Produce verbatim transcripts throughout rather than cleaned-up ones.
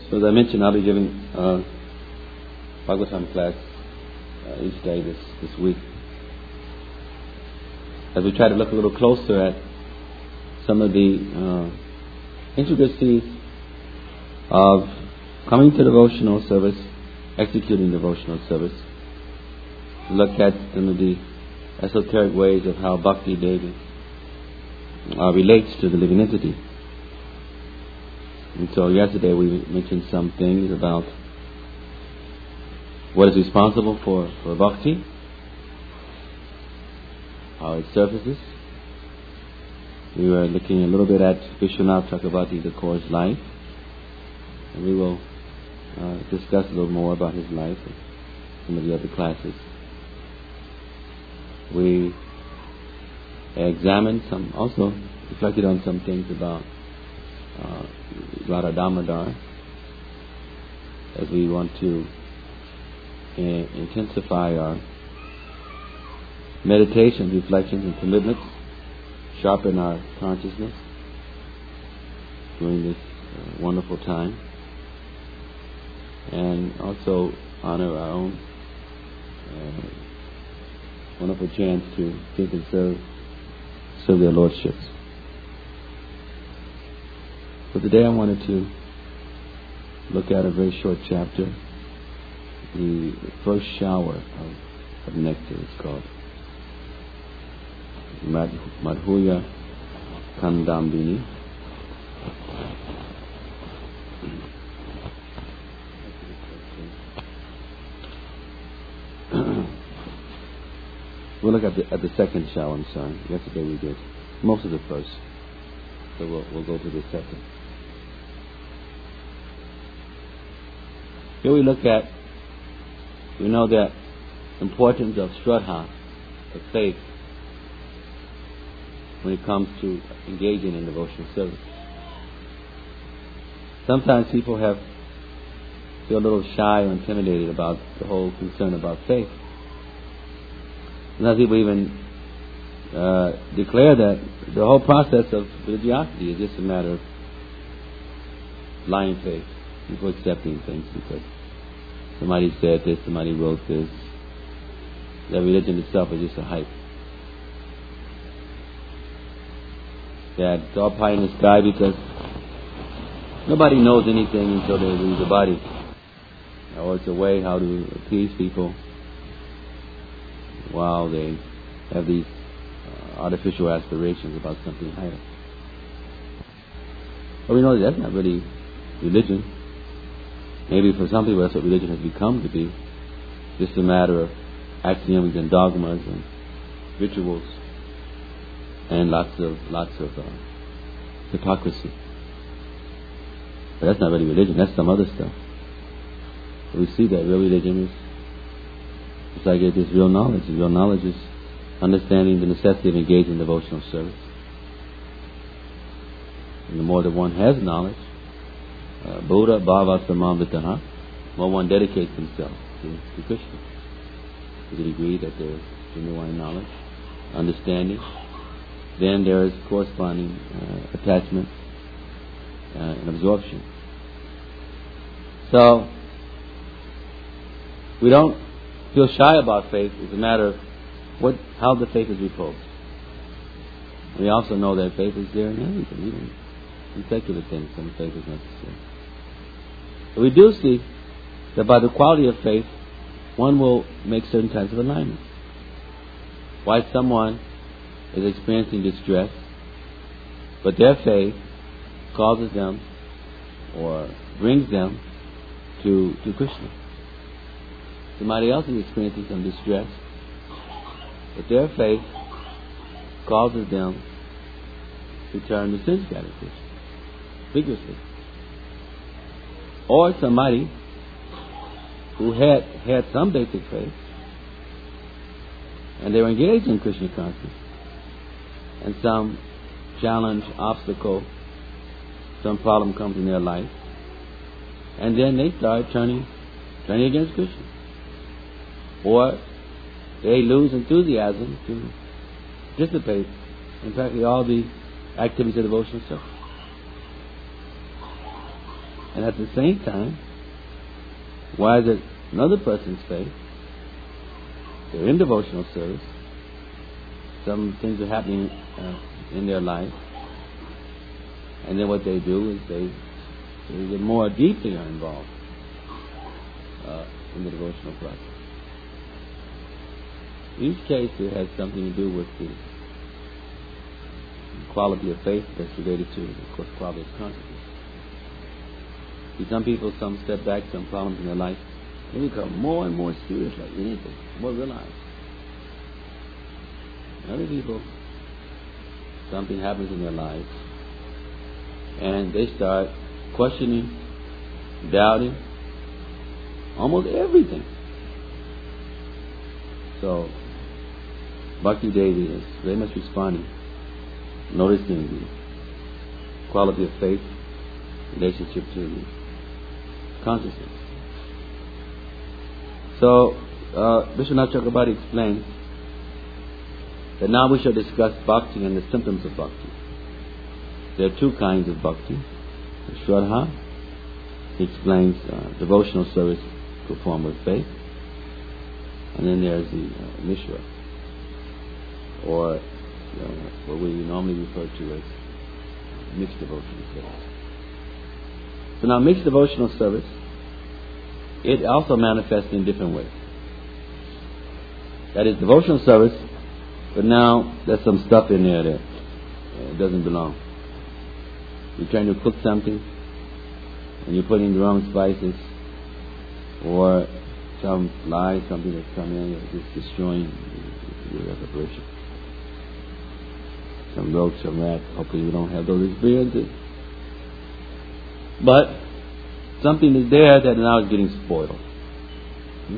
So as I mentioned, I'll be giving uh, Bhagavatam class uh, each day this, this week. As we try to look a little closer at some of the uh, intricacies of coming to devotional service, executing devotional service, look at some of the esoteric ways of how Bhakti Devi uh, relates to the living entity. And so yesterday we mentioned some things about what is responsible for, for Bhakti, how it surfaces. We were looking a little bit at Vishwanath Chakravarti Thakur's life, and we will uh, discuss a little more about his life in some of the other classes. We examined some, also reflected on some things about uh, Radha Damodar, as we want to in, intensify our meditations, reflections, and commitments, sharpen our consciousness during this uh, wonderful time, and also honor our own uh, wonderful chance to think and serve, serve their lordships. So today I wanted to look at a very short chapter, the first shower of, of nectar, it's called. Madhuya Kandambini. We'll look at the, at the second shower, I'm sorry. Yesterday we did most of the first. So we'll, we'll go to the second. Here we look at, we know that importance of Shraddha, of faith, when it comes to engaging in devotional service. Sometimes people have feel a little shy or intimidated about the whole concern about faith. Sometimes people even uh, declare that the whole process of religiosity is just a matter of blind faith, people accepting things because somebody said this, somebody wrote this. That religion itself is just a hype. That it's all pie in the sky because nobody knows anything until they leave the body. Or it's a way how to appease people while they have these uh, artificial aspirations about something higher. But we know that that's not really religion. Maybe for some people that's what religion has become to be. Just a matter of axioms and dogmas and rituals and lots of lots of uh, hypocrisy. But that's not really religion, that's some other stuff. But we see that real religion is it's like it is real knowledge. Real knowledge is understanding the necessity of engaging in devotional service. And the more that one has knowledge, uh, Buddha Bhava Samamvitaha, the more one dedicates himself to, to Krishna. To the degree that there is genuine knowledge, understanding, then there is corresponding uh, attachment uh, and absorption. So, we don't feel shy about faith. It's a matter of what, how the faith is reposed. We also know that faith is there in everything, even in secular things, some faith is necessary. But we do see that by the quality of faith, one will make certain types of alignments. Why someone is experiencing distress, but their faith causes them or brings them to, to Krishna. Somebody else is experiencing some distress, but their faith causes them to turn to sense gratification vigorously. Or somebody who had had some basic faith and they were engaged in Krishna consciousness, and some challenge, obstacle, some problem comes in their life, and then they start turning turning against Krishna. Or they lose enthusiasm to participate in practically all the activities of devotional service. And And at the same time, why is it another person's faith? They're in devotional service. Some things are happening uh, in their life. And then what they do is they, they get more deeply involved uh, in the devotional process. Each case here has something to do with the quality of faith that's related to, of course, quality of consciousness. See, some people, some step back, some problems in their life, they become more and more serious, like anything, more realized. Other people, something happens in their lives, and they start questioning, doubting almost everything. So, Bhakti Devi is very much responding, noticing the quality of faith, relationship to the consciousness. So, uh, Vishwanath Chakrabarti explains that now we shall discuss bhakti and the symptoms of bhakti. There are two kinds of bhakti. The Shraddha, he explains uh, devotional service performed with faith. And then there's the uh, Mishra, or you know, what we normally refer to as mixed devotional service. So now mixed devotional service, it also manifests in different ways. That is devotional service, but now there's some stuff in there that uh, doesn't belong. You're trying to cook something, and you're putting the wrong spices, or some fly, something that's come in, it's destroying your preparation. Some roach, some rat. Hopefully we don't have those experiences. But something is there that now is getting spoiled. Hmm?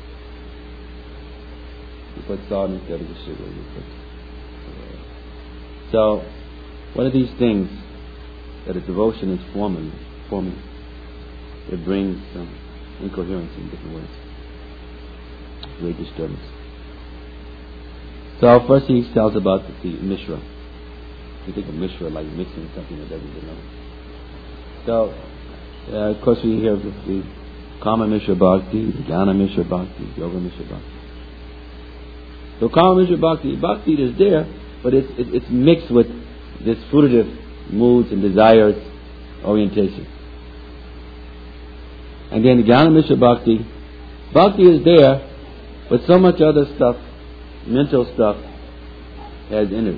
You put salt instead of the sugar. You put, uh, so, what are these things that a devotion is forming? forming? It brings some incoherence in different ways. Great disturbance. So first he tells about the, the Mishra. You think of Mishra like mixing something that doesn't belong. So, uh, of course we hear of the, the Kama Mishra Bhakti, the Jnana Mishra Bhakti, Yoga Mishra Bhakti. So Kama Mishra Bhakti, Bhakti is there, but it's, it, it's mixed with this fruitive moods and desires orientation. Again, the Jnana Mishra Bhakti, Bhakti is there, but so much other stuff, mental stuff, has entered.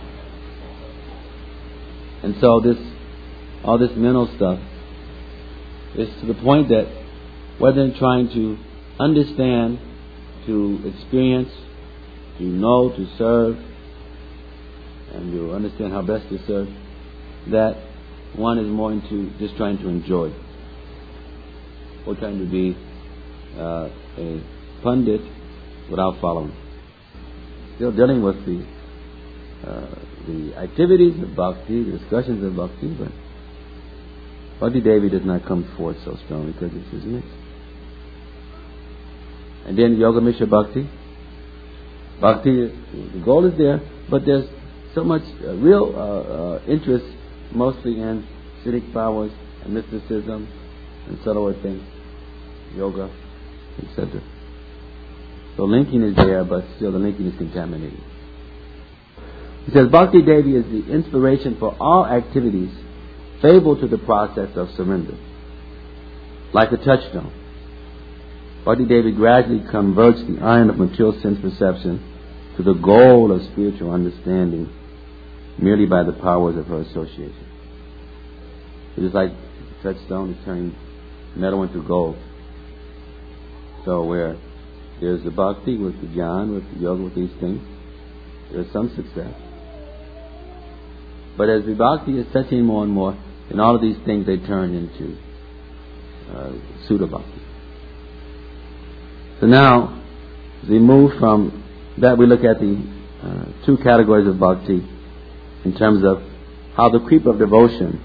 And so this, all this mental stuff is to the point that rather than trying to understand, to experience, to know, to serve, and to understand how best to serve, that one is more into just trying to enjoy, or trying to be uh, a pundit without following. Still dealing with the uh, the activities of bhakti, the discussions of bhakti, but Bhakti Devi does not come forth so strongly because it's his mix. And then Yoga Mishra Bhakti. Bhakti, the goal is there, but there's so much uh, real uh, uh, interest, mostly in Siddhic powers and mysticism and subtler things, yoga, et cetera. So linking is there, but still the linking is contaminated. He says Bhakti Devi is the inspiration for all activities favorable to the process of surrender. Like a touchstone, Bhakti Devi gradually converts the iron of material sense perception to the goal of spiritual understanding merely by the powers of her association. It is like a touchstone is turning metal into gold. So where there's the bhakti with the jnana, with the yoga, with these things, there's some success. But as the bhakti is touching more and more, in all of these things they turn into uh, pseudo bhakti. So now, as we move from that, we look at the uh, two categories of bhakti in terms of how the creep of devotion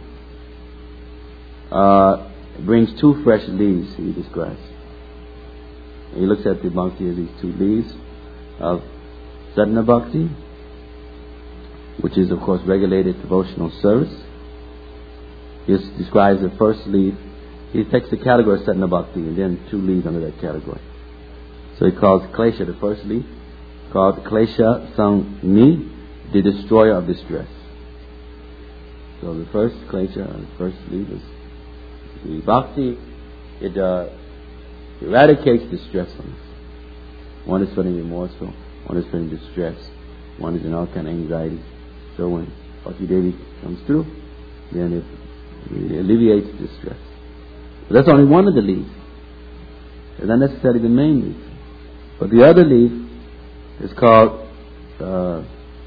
uh, brings two fresh leaves, he describes. He looks at the bhakti as these two leaves of sadhana bhakti, which is of course regulated devotional service. He describes the first leaf he takes the category of Satna Bhakti and then two leaves under that category. So he calls Klesha the first leaf, called Klesha Sang Ni, the destroyer of distress. So the first Klesha, the first leaf is the Bhakti. It uh, eradicates distressfulness. One is feeling remorseful, one is feeling distress, one is in all kind of anxiety. So when Bhakti Devi comes through, then it, it alleviates distress. But that's only one of the leaves. It's not necessarily the main leaf. But the other leaf is called uh,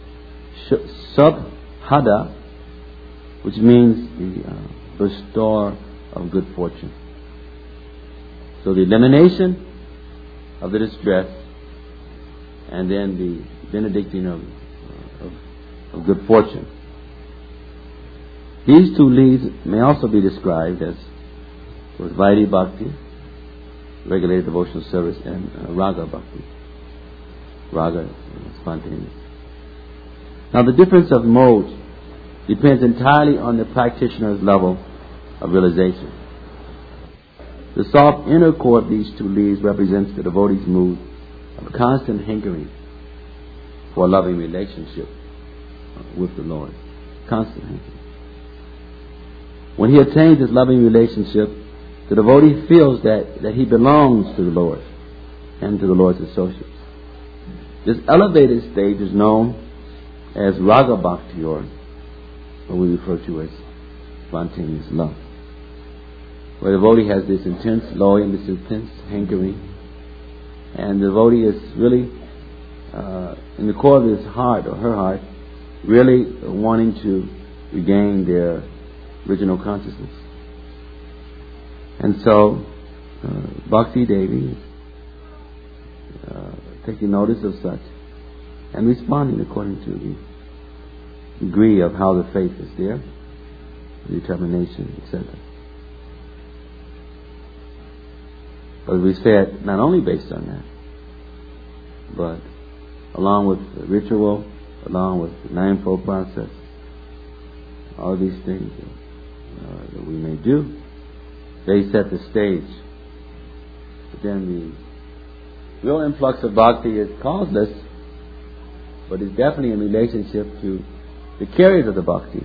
Subhada, which means the uh, bestower of good fortune. So the elimination of the distress, and then the benedicting of, of, of good fortune. These two leaves may also be described as Vaidhi Bhakti, regulated devotional service, and uh, Raga Bhakti. Raga is spontaneous. Now the difference of modes depends entirely on the practitioner's level of realization. The soft inner core of these two leaves represents the devotee's mood of constant hankering for a loving relationship with the Lord. Constant hankering. When he attains this loving relationship, the devotee feels that, that he belongs to the Lord and to the Lord's associates. This elevated stage is known as Raga Bhakti, or what we refer to as spontaneous love, where the devotee has this intense longing, this intense hankering, and the devotee is really uh, in the core of his heart or her heart really wanting to regain their original consciousness. And so uh, Bhakti Devi uh, taking notice of such and responding according to the degree of how the faith is there, the determination, et cetera. But we said not only based on that, but along with the ritual, along with the ninefold process, all these things uh, that we may do, they set the stage. But then the real influx of bhakti is causeless, but it's definitely in relationship to the carriers of the bhakti.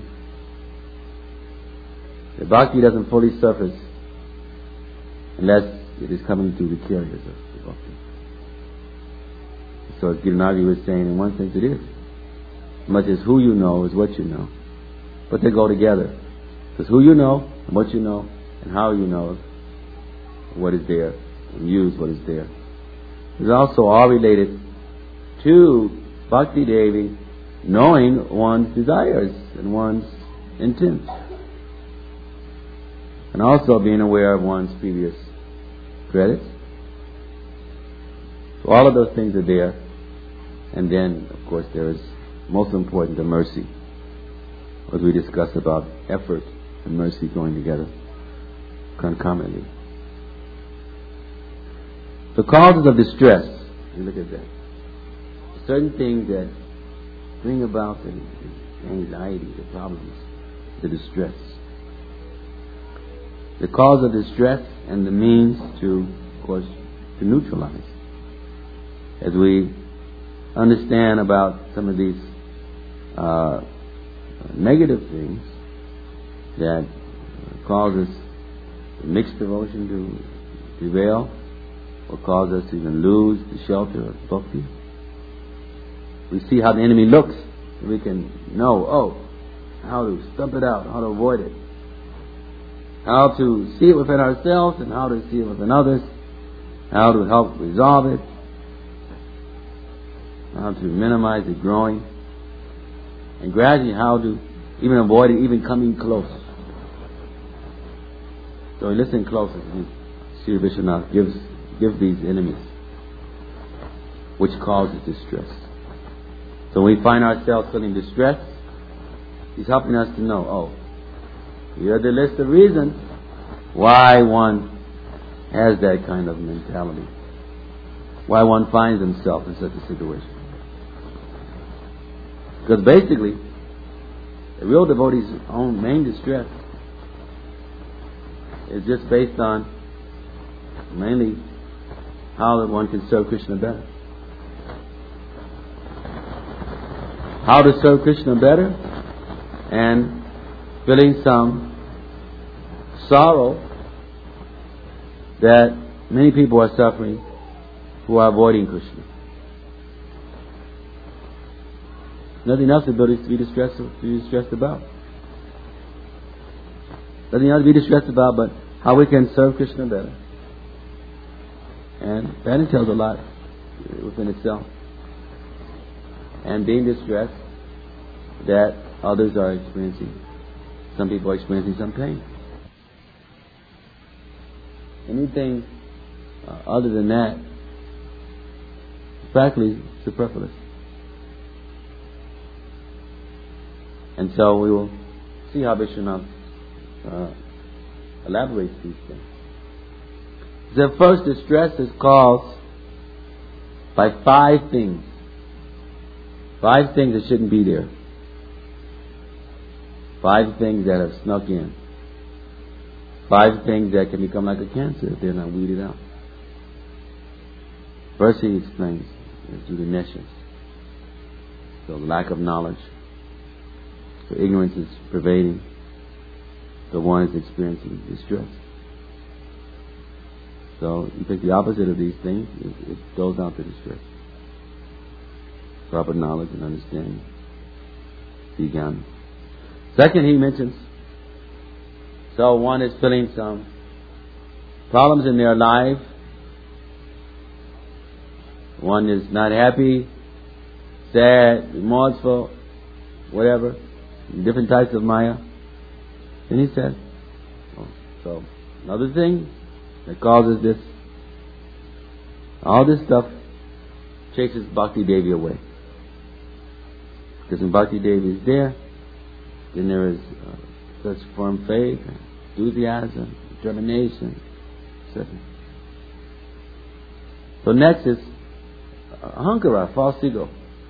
The bhakti doesn't fully surface unless it is coming through the carriers of the bhakti. So as Girinagi was saying, in one sense it is. As much as who you know is what you know. But they go together. Because who you know, and what you know, and how you know what is there, and use what is there. It's also all related to Bhakti Devi knowing one's desires and one's intents. And also being aware of one's previous credits. So all of those things are there. And then, of course, there is most important the mercy, as we discussed about effort and mercy going together concomitantly. The causes of distress, you look at that. Certain things that bring about the, the anxiety, the problems, the distress. The cause of distress and the means to, of course, to neutralize. As we understand about some of these uh, negative things that causes mixed devotion to prevail, or cause us to even lose the shelter of bhakti. We see how the enemy looks, and we can know, oh, how to stump it out, how to avoid it, how to see it within ourselves and how to see it within others, how to help resolve it, how to minimize it growing, and gradually how to even avoid it even coming close. So listen closely to Sri Vishwanath gives give these enemies which causes distress. So when we find ourselves feeling distressed, he's helping us to know, oh, here are the list of reasons why one has that kind of mentality, why one finds himself in such a situation. Because basically, the real devotee's own main distress is just based on mainly how one can serve Krishna better. How to serve Krishna better, and feeling some sorrow that many people are suffering who are avoiding Krishna. Nothing else to be distressed, to be distressed about. Nothing else to be distressed about but how we can serve Krishna better. And that entails a lot within itself. And being distressed that others are experiencing. Some people are experiencing some pain. Anything uh, other than that is practically superfluous. And so we will see how Vishwanath uh, elaborates these things. The first distress is caused by five things. Five things that shouldn't be there. Five things that have snuck in. Five things that can become like a cancer if they're not weeded out. First he explains is due to nescience. So lack of knowledge. So ignorance is pervading. The one is experiencing distress. So you take the opposite of these things, it, it goes down to distress. Proper knowledge and understanding. Vijnana. Second, he mentions, so one is feeling some problems in their life. One is not happy, sad, remorseful, whatever, different types of maya. Then he said, oh, so another thing that causes this, all this stuff chases Bhakti Devi away. Because when Bhakti Devi is there, then there is uh, such firm faith, enthusiasm, determination, et cetera. So next is ahankara, false ego.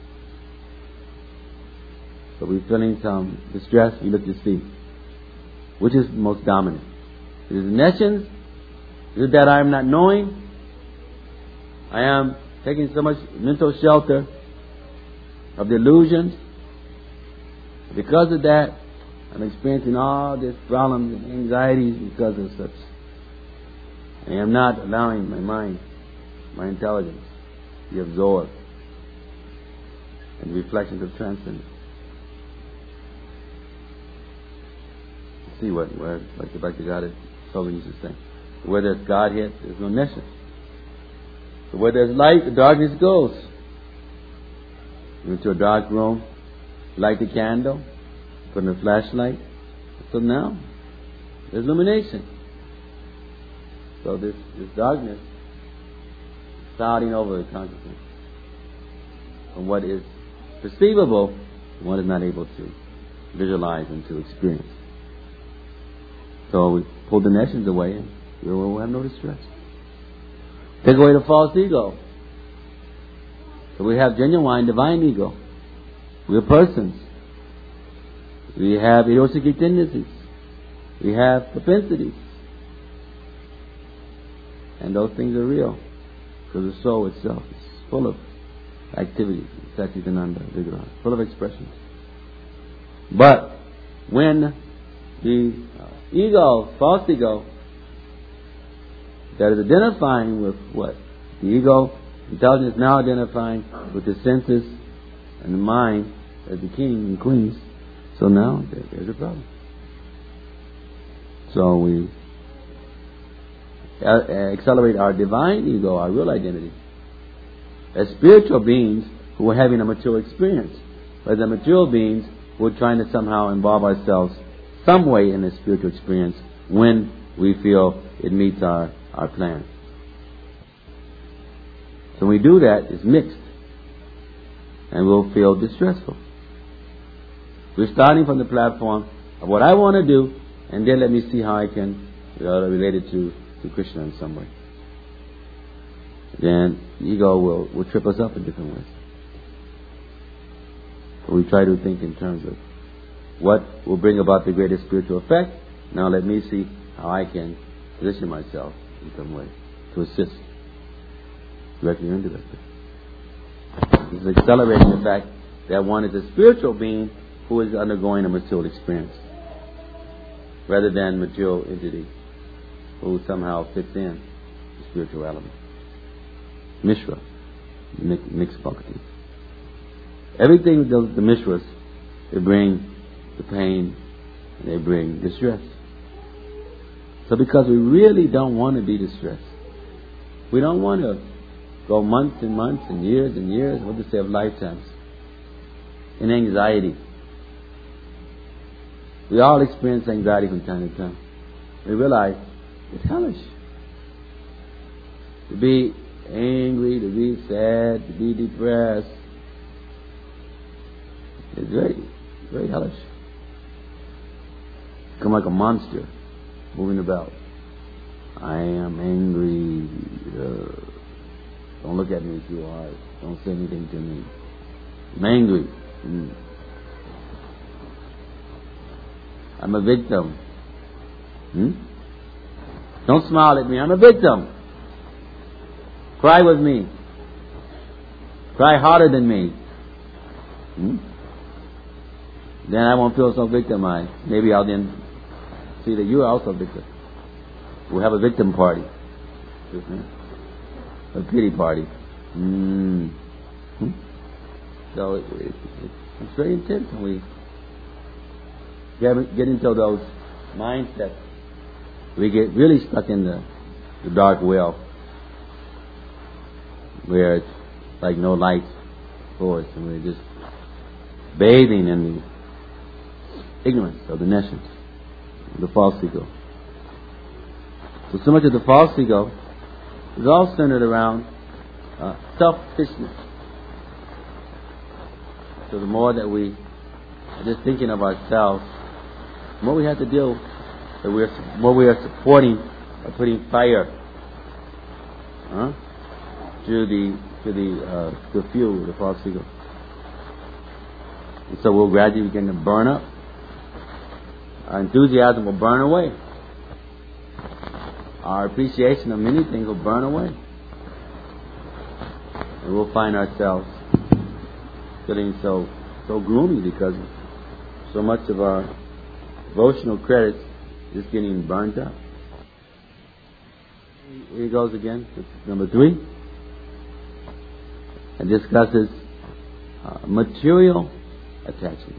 So we're feeling some distress, we look to see which is most dominant. Is it nescience? Is it that I am not knowing? I am taking so much mental shelter of the illusions. Because of that, I'm experiencing all these problems and anxieties because of such. I am not allowing my mind, my intelligence, to be absorbed in the reflections of transcendence. See what, where, like the Bhakti Godhead Sullivan used to say, where there's Godhead, there's no nescience. So where there's light, the darkness goes. You into a dark room, light the candle, put in a flashlight. So now, there's illumination. So this, this darkness is clouding over the consciousness. And what is perceivable, one is not able to visualize and to experience. So we pull the nescience away and we will have no distress. Take away the false ego. So we have genuine divine ego. We are persons. We have egoistic tendencies. We have propensities. And those things are real. Because the soul itself is full of activities. Satchitananda Vigraha. Full of expressions. But when the ego, false ego, that is identifying with what? The ego, intelligence now identifying with the senses and the mind as the king and queens. So now there, there's a problem. So we accelerate our divine ego, our real identity, as spiritual beings who are having a mature experience. But as material beings, we're trying to somehow involve ourselves some way in the spiritual experience when we feel it meets our, our plan. So when we do that, it's mixed. And we'll feel distressful. We're starting from the platform of what I want to do, and then let me see how I can uh, relate it to, to Krishna in some way. Then ego will, will trip us up in different ways. So we try to think in terms of what will bring about the greatest spiritual effect. Now let me see how I can position myself in some way to assist, directly or indirectly. This is accelerating the fact that one is a spiritual being who is undergoing a material experience, rather than material entity who somehow fits in the spiritual element. Mishra, mixed bhakti. Everything those the Mishras, they bring the pain and they bring distress. So because we really don't want to be distressed, we don't want to go months and months and years and years, what to say of lifetimes, in anxiety. We all experience anxiety from time to time. We realize it's hellish. To be angry, to be sad, to be depressed, it's very, very hellish. Come like a monster moving about. I am angry. Uh, don't look at me too hard. Don't say anything to me. I'm angry. Mm. I'm a victim. Hmm? Don't smile at me. I'm a victim. Cry with me. Cry harder than me. Hmm? Then I won't feel so victimized. Maybe I'll then see that you are also a victim. We'll have a victim party. A pity party. Mm. Hmm? So it, it, it, it's very intense when we get, get into those mindsets. We get really stuck in the, the dark well, where it's like no light for us, and we're just bathing in the ignorance of the nescience, the false ego. So, so much of the false ego is all centered around uh, selfishness. So the more that we are just thinking of ourselves, the more we have to deal, that we're, the more we are supporting or putting fire huh, to the to the uh, the fuel, the false ego. And so we'll gradually begin to burn up. Our enthusiasm will burn away. Our appreciation of many things will burn away. And we'll find ourselves feeling so so gloomy because so much of our devotional credits is getting burnt up. Here he goes again. This is number three. And discusses uh, material attachments.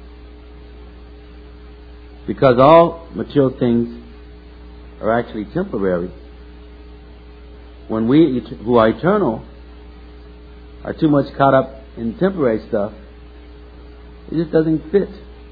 Because all material things are actually temporary, when we who are eternal are too much caught up in temporary stuff, it just doesn't fit.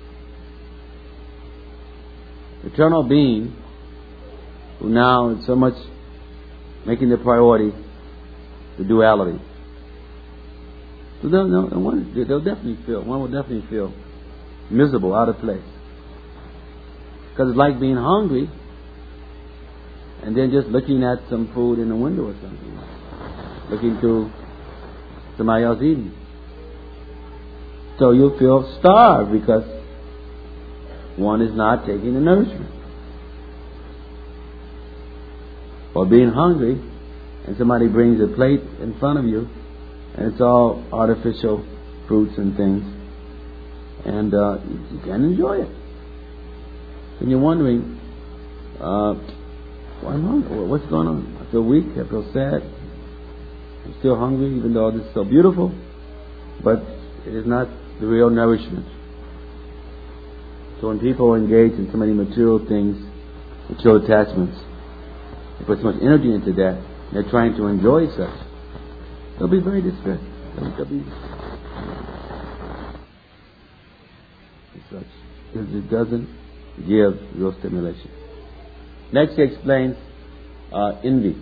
Eternal being who now is so much making the priority the duality. So they'll, they'll, they'll definitely feel, one will definitely feel miserable, out of place. Because it's like being hungry and then just looking at some food in the window or something. Looking through somebody else eating. So you'll feel starved because one is not taking the nourishment. Or being hungry and somebody brings a plate in front of you and it's all artificial fruits and things, and uh, you can't enjoy it. And you're wondering, uh, why am I hungry? What's going on? I feel weak. I feel sad. I'm still hungry, even though this is so beautiful, but it is not the real nourishment. So when people engage in so many material things, material attachments, they put so much energy into that, and they're trying to enjoy such, they'll be very distressed. They'll, they'll be such, because it doesn't give real stimulation. Next, he explains uh, envy.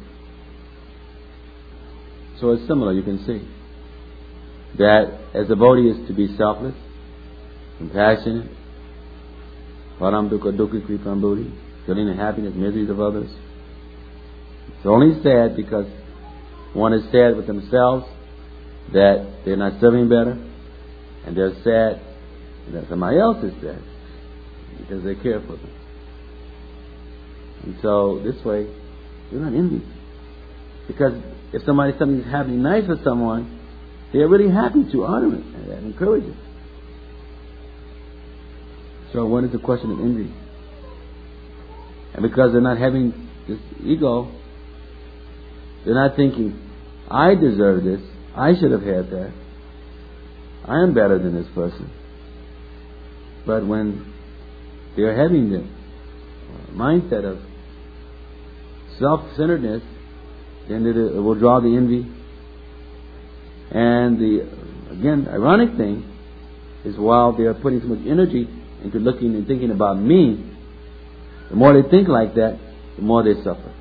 So it's similar, you can see that as a devotee is to be selfless, compassionate, param dukkha dukkha kripam buddhi, feeling the happiness, miseries of others. It's only sad because one is sad with themselves that they're not serving better, and they're sad that somebody else is sad because they care for them. And so this way, you're not envious. Because if somebody something's happening nice for someone, they're really happy to honor it and encourage it. So what is the question of envy? And because they're not having this ego, they're not thinking, I deserve this, I should have had that, I am better than this person. But when they're having the mindset of self-centeredness, then it will draw the envy. And the, again, ironic thing is while they are putting so much energy into looking and thinking about me, the more they think like that, the more they suffer.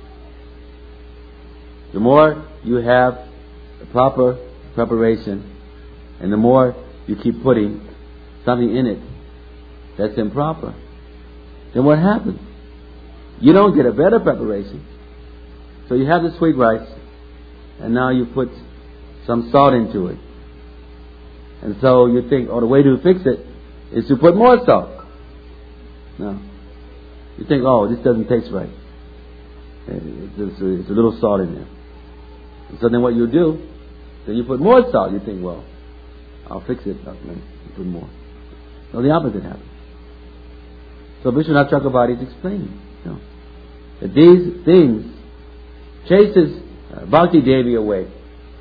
The more you have the proper preparation, and the more you keep putting something in it that's improper, then what happens? You don't get a better preparation. So you have the sweet rice, and now you put some salt into it. And so you think, oh, the way to fix it is to put more salt. No. You think, oh, this doesn't taste right. It's a, it's a little salt in there. And so then what you do, then you put more salt. You think, well, I'll fix it. I'll put more. No, the opposite happens. So Vishwanath Chakravarti is explaining, you know, that these things chases uh, Bhakti Devi away.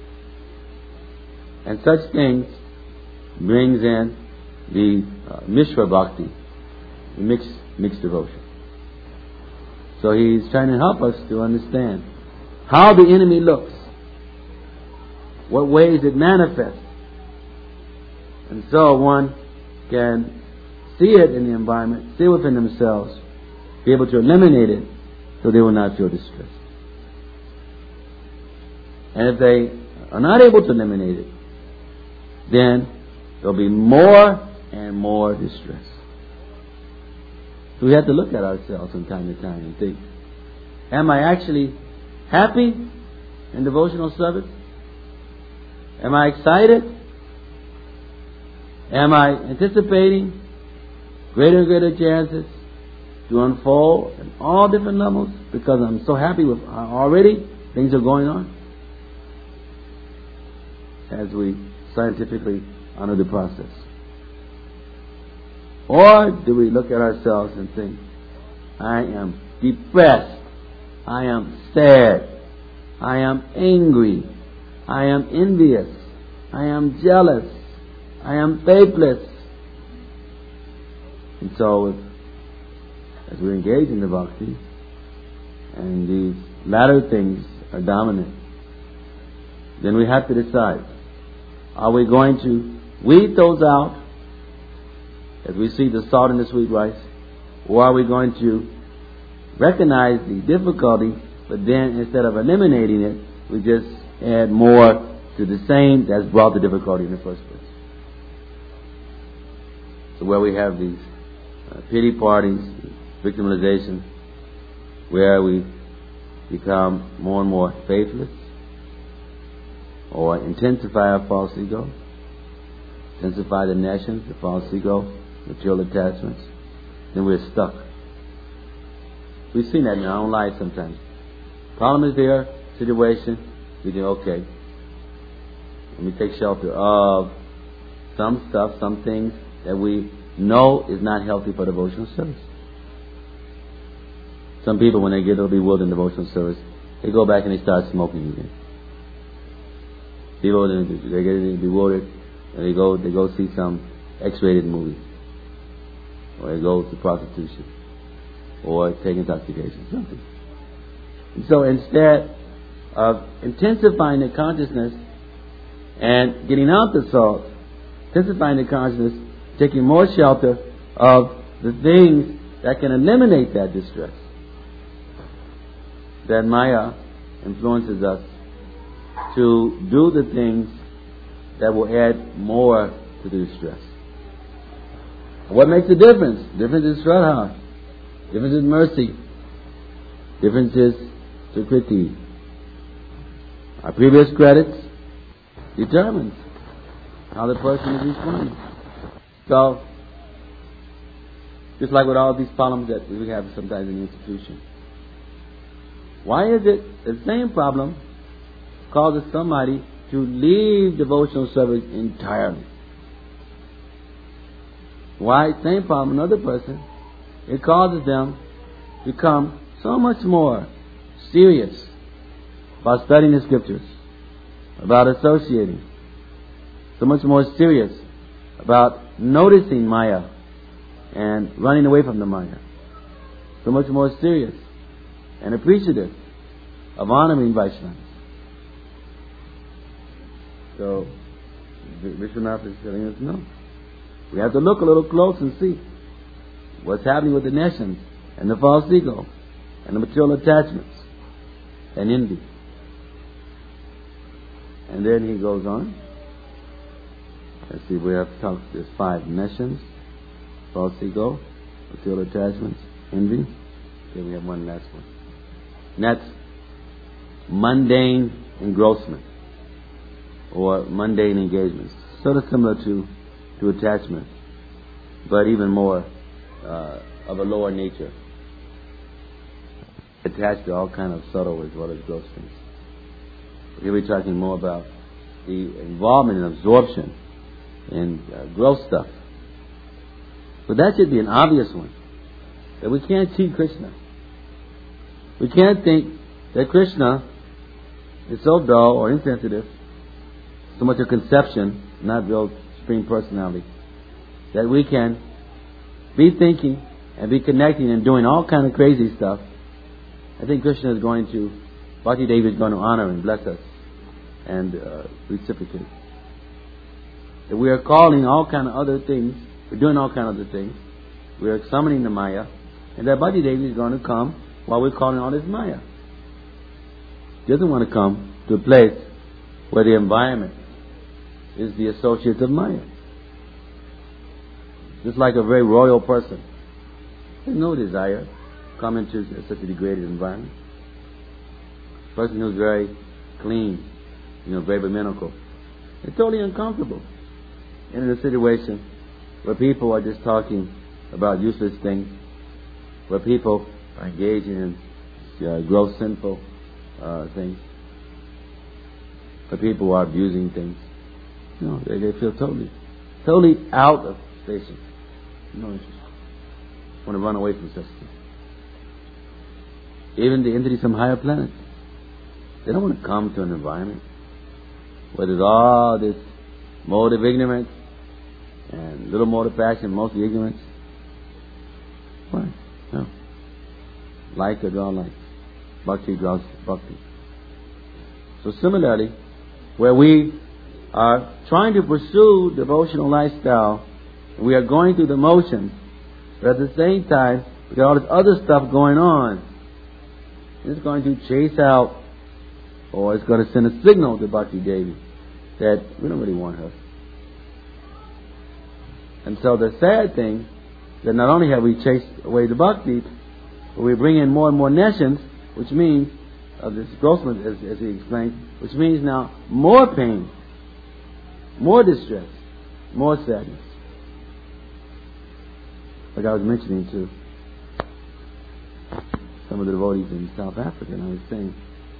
And such things brings in the uh, Mishra Bhakti, the mixed, mixed devotion. So he's trying to help us to understand how the enemy looks, what ways it manifests. And so one can see it in the environment, see it within themselves, be able to eliminate it so they will not feel distressed. And if they are not able to eliminate it, then there'll be more and more distress. So we have to look at ourselves from time to time and think, am I actually happy in devotional service? Am I excited? Am I anticipating greater and greater chances to unfold in all different levels because I'm so happy with how already things are going on? As we scientifically honor the process. Or do we look at ourselves and think, I am depressed, I am sad, I am angry, I am envious, I am jealous, I am faithless. And so, if, as we engage in the bhakti, and these latter things are dominant, then we have to decide, are we going to weed those out as we see the salt in the sweet rice, or are we going to recognize the difficulty, but then instead of eliminating it, we just add more to the same that's brought the difficulty in the first place? So where we have these uh, pity parties, victimization, where we become more and more faithless, or intensify our false ego, intensify the nations, the false ego, material attachments, then we're stuck. We've seen that in our own lives sometimes. Problem is there, situation, we think, okay, let me take shelter of some stuff, some things that we know is not healthy for devotional service. Some people, when they get a little bewildered in devotional service, they go back and they start smoking again. People, they get bewildered and they go, they go see some X-rated movie, or they go to prostitution, or take intoxication, something. And so instead of intensifying the consciousness and getting out the salt, intensifying the consciousness, taking more shelter of the things that can eliminate that distress, that Maya influences us to do the things that will add more to the distress. What makes the difference? Difference is Shraddha. Difference is mercy. Difference is Sukriti. Our previous credits determines how the person is responding. So, just like with all these problems that we have sometimes in the institution, Why is it the same problem causes somebody to leave devotional service entirely? Why? Same problem, another person. It causes them to become so much more serious about studying the scriptures, about associating, so much more serious about noticing Maya and running away from the Maya, so much more serious and appreciative of honoring Vaishnavas. So, Vishwanath is telling us no. We have to look a little close and see what's happening with the nations and the false ego and the material attachments and envy. And then he goes on. Let's see, we have to talk. There's five nations: false ego, material attachments, envy. Then we have one last one. And that's mundane engrossment or mundane engagements. Sort of similar to, to attachment, but even more uh, of a lower nature. Attached to all kind of subtle as well as gross things. Here we're talking more about the involvement and absorption in uh, gross stuff. But that should be an obvious one. That we can't cheat Krishna. We can't think that Krishna is so dull or insensitive, so much a conception, not real supreme personality, that we can be thinking and be connecting and doing all kind of crazy stuff. I think Krishna is going to, Bhakti Devi is going to honor and bless us and uh, reciprocate. That we are calling all kind of other things, we're doing all kind of other things, we are summoning the Maya, and that Bhakti Devi is going to come while we're calling all this Maya. She doesn't want to come to a place where the environment is the associates of Maya. Just like a very royal person. There's no desire to come into such a degraded environment. A person who's very clean, you know, very Brahminical. It's totally uncomfortable. And in a situation where people are just talking about useless things, where people are engaging in uh, gross sinful uh, things, where people are abusing things, you know, they, they feel totally, totally out of station. No interest. Want to run away from such things. Even the entities from higher planets, they don't want to come to an environment where there's all this mode of ignorance and little mode of passion, mostly ignorance. Why? No. Like or draw like. Bhakti draws bhakti. So similarly, where we are trying to pursue devotional lifestyle, we are going through the motions, but at the same time, we got all this other stuff going on. It's going to chase out, or it's going to send a signal to Bhakti Devi that we don't really want her. And so the sad thing, that not only have we chased away the Bhakti, but we bring in more and more nations, which means, of this grossness, as, as he explained, which means now more pain, more distress, more sadness. Like I was mentioning to some of the devotees in South Africa, and I was saying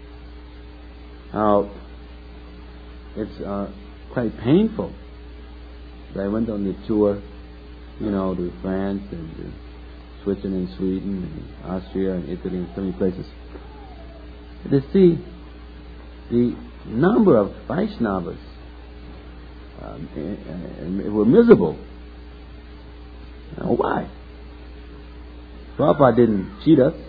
how it's uh, quite painful. I went on the tour, you know, to France and to Switzerland and Sweden and Austria and Italy and so many places, to see the number of Vaishnavas um, and, and were miserable. Now, why? Prabhupada didn't cheat us.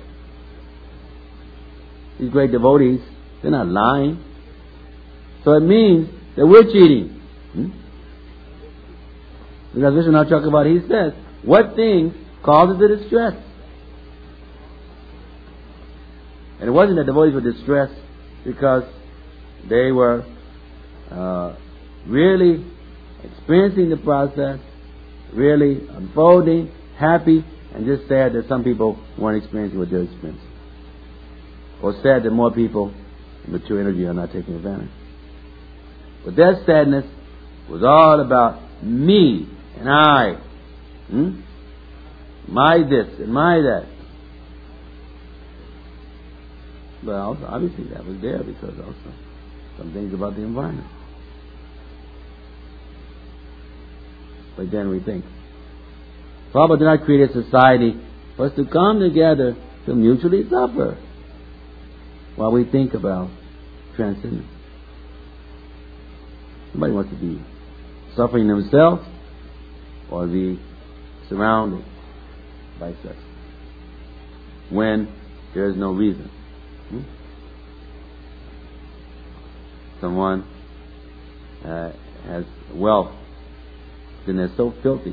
These great devotees, they're not lying. So it means that we're cheating. Hmm? Because Vishwanath Chakravarti, he says, what thing causes the distress? And it wasn't that devotees were distressed because they were uh, really experiencing the process, really unfolding, happy, and just sad that some people weren't experiencing what they're experiencing. Or sad that more people with mature energy are not taking advantage. But their sadness was all about me and I. Hmm? My this and my that. But also, obviously that was there because also some things about the environment. But then we think, Prabhupada did not create a society for us to come together to mutually suffer while we think about transcendence. Somebody wants to be suffering themselves or be surrounded by such when there is no reason. Hmm? Someone uh, has wealth, then they're so filthy,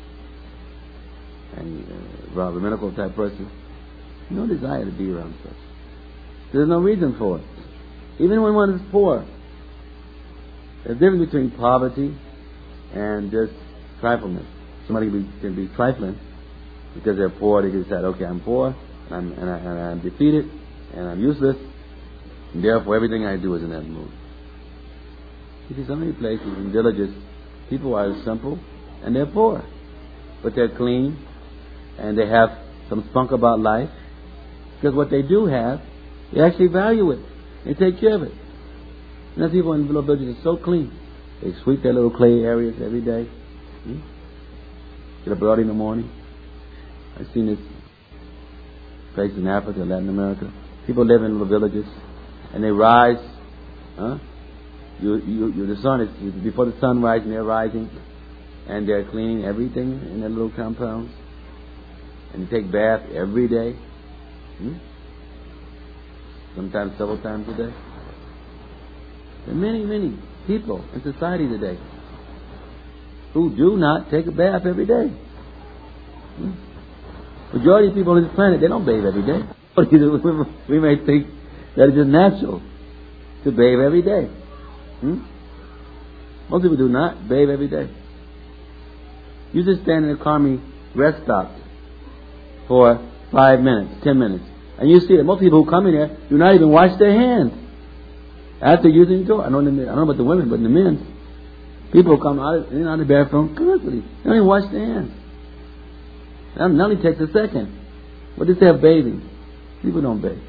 and uh, Rob, a medical type person, no desire to be around such. There's no reason for it. Even when one is poor, there's a difference between poverty and just trifleness. Somebody can be, can be trifling because they're poor. They can decide, okay, I'm poor, and I'm, and, I, and I'm defeated, and I'm useless, and therefore everything I do is in that mood. You see, so many places in villages, people are simple and they're poor, but they're clean and they have some spunk about life because what they do have, they actually value it. They take care of it. And there's people in little villages are so clean. They sweep their little clay areas every day. Hmm? Get up early in the morning. I've seen this place in Africa, Latin America. People live in little villages and they rise. Huh? You, you, you, the sun is before the sun rises, and they're rising, and they're cleaning everything in their little compounds, and they take bath every day, hmm? sometimes several times a day. There are many, many people in society today who do not take a bath every day. Hmm? Majority of people on this planet, they don't bathe every day. We may think that it's just natural to bathe every day. Hmm? Most people do not bathe every day. You just stand in a Karmi rest stop for five minutes, ten minutes, and you see that most people who come in there do not even wash their hands after using the door. I don't know, I don't know about the women, but in the men, people come out of, in out of the bathroom constantly. They don't even wash their hands. That only takes a second. What does they have bathing? People don't bathe.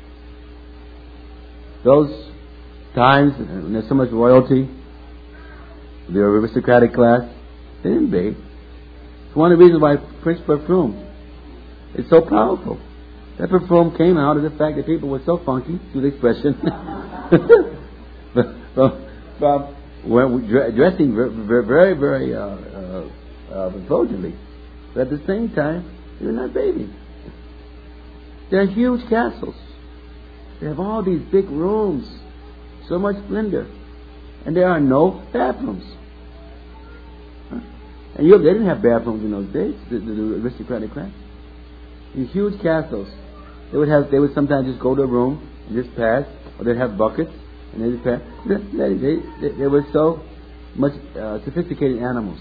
Those times when there's so much royalty, the aristocratic class, they didn't bathe. It's one of the reasons why Prince perfume is so powerful. That perfume came out of the fact that people were so funky, to the expression, from, from dressing very, very, very uh, uh, uh, effulgently, but at the same time, they were not bathing. They're huge castles. They have all these big rooms. So much splendor. And there are no bathrooms. Huh? And you, they didn't have bathrooms in those days, the, the, the aristocratic class. In huge castles. They would have. They would sometimes just go to a room and just pass, or they'd have buckets and they just pass. They, they, they, they were so much uh, sophisticated animals.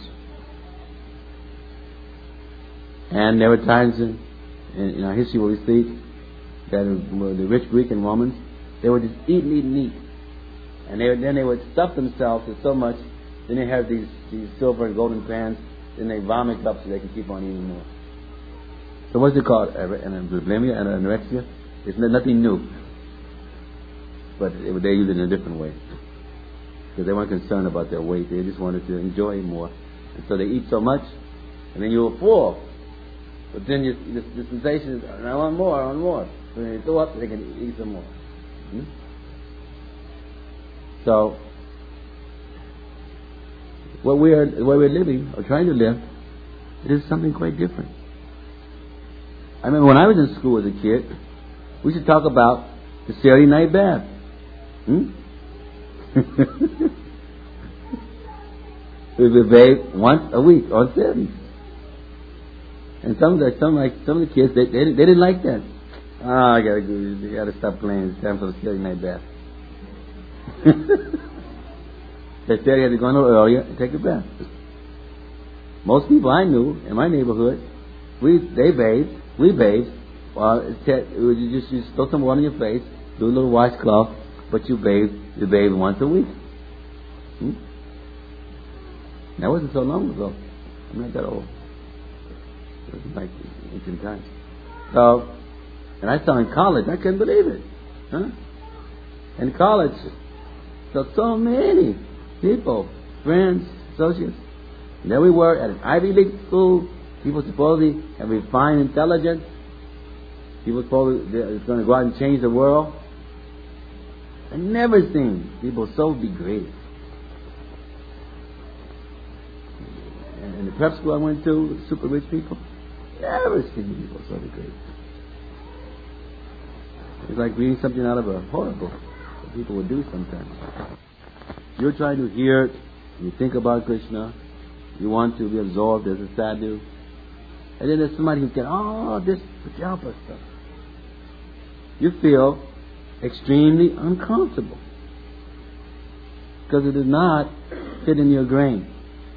And there were times in, in, in our history where we see that the rich Greek and Romans, they would just eat and eat and eat. And they, then they would stuff themselves with so much. Then they have these, these silver and golden pans. Then they vomit up so they can keep on eating more. So what's it called? An bulimia and anorexia? It's nothing new. But it, they use it in a different way. Because they weren't concerned about their weight. They just wanted to enjoy more. And so they eat so much. And then you were full. But then you, the, the sensation is, I want more, I want more. So when they throw up, they can eat some more. Hmm? So, what we are, where we're living, or trying to live, it is something quite different. I remember when I was in school as a kid, we used to talk about the Saturday night bath. Hmm? We would bathe once a week on Saturdays. And some, some like some of the kids, they, they, they didn't like that. Oh, I gotta go. You gotta stop playing. It's time for the Saturday night bath. They said he had to go a little earlier and take a bath. Most people I knew in my neighborhood, we they bathed, we bathed. Well, it said, it was, you just you throw some water on your face, do a little washcloth, but you bathe, you bathe once a week. Hmm? That wasn't so long ago. I'm not that old. It was like ancient times. So, and I saw in college, I couldn't believe it. Huh? In college, so so many people, friends, associates. And there we were at an Ivy League school. People supposedly have refined intelligence. People supposedly it's going to go out and change the world. I've never seen people so degraded. And in the prep school I went to, super rich people, never seen people so degraded. It's like reading something out of a horror book that people would do sometimes. You're trying to hear, you think about Krishna, you want to be absorbed as a sadhu, and then there's somebody who can, oh, this Pujapa stuff. You feel extremely uncomfortable because it does not fit in your grain.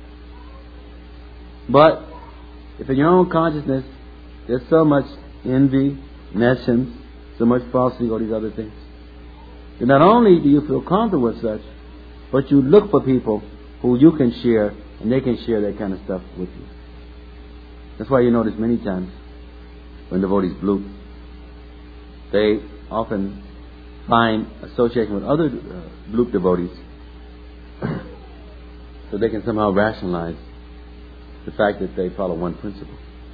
But if in your own consciousness there's so much envy, nescience, so much falsity, all these other things, then not only do you feel comfortable with such, but you look for people who you can share and they can share that kind of stuff with you. That's why you notice many times when devotees bloop, they often find association with other uh, bloop devotees so they can somehow rationalize the fact that they follow one principle.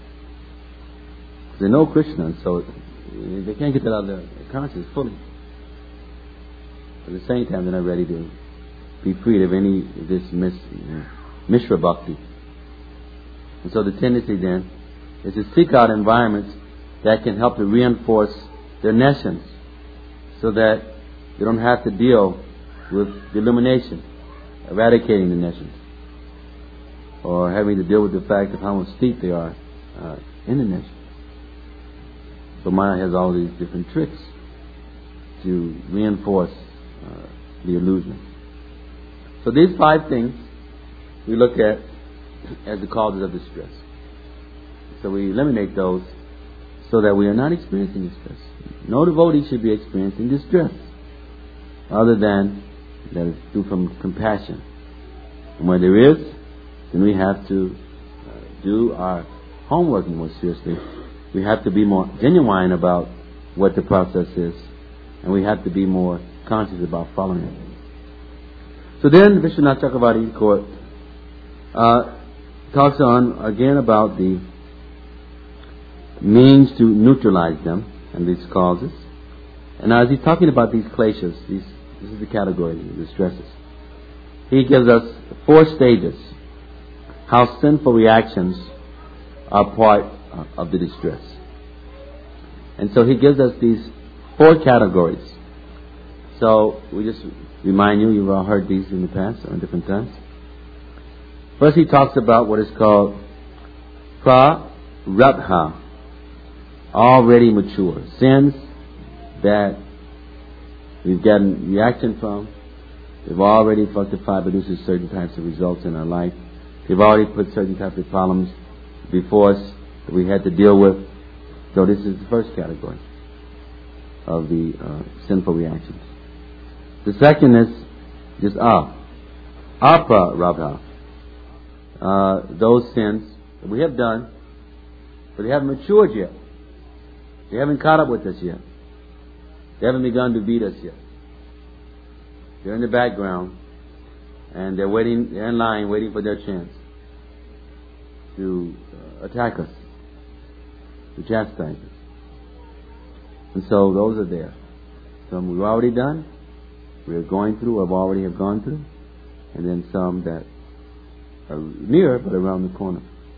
They know Krishna, and so they can't get that out of their consciousness fully. But at the same time, they're not ready to be freed of any of this mis, you know, Mishra Bhakti. And so the tendency then is to seek out environments that can help to reinforce their nescience so that they don't have to deal with the illumination, eradicating the nescience, or having to deal with the fact of how much steep they are uh, in the nescience. So Maya has all these different tricks to reinforce uh, the illusion. So these five things we look at as the causes of distress. So we eliminate those so that we are not experiencing distress. No devotee should be experiencing distress other than that is due from compassion. And where there is, then we have to uh, do our homework more seriously. We have to be more genuine about what the process is, and we have to be more conscious about following it. So then Vishwanath Chakravarti court uh, talks on again about the means to neutralize them and these causes. And as he's talking about these kleshas, these, this is the category, the stresses, he gives us four stages how sinful reactions are part of the distress. And so he gives us these four categories. So we just remind you, you've all heard these in the past or in different times. First he talks about what is called prarabdha, already mature. Sins that we've gotten reaction from, they've already fructified, produces certain types of results in our life. They've already put certain types of problems before us that we had to deal with. So this is the first category of the uh, sinful reactions. The second is just ah, aprarabdha. Uh, those sins that we have done, but they haven't matured yet. They haven't caught up with us yet. They haven't begun to beat us yet. They're in the background, and they're waiting. They're in line, waiting for their chance to uh, attack us, to chastise us. And so those are there. Some we've already done, we're going through, or already have gone through, and then some that are near but around the corner.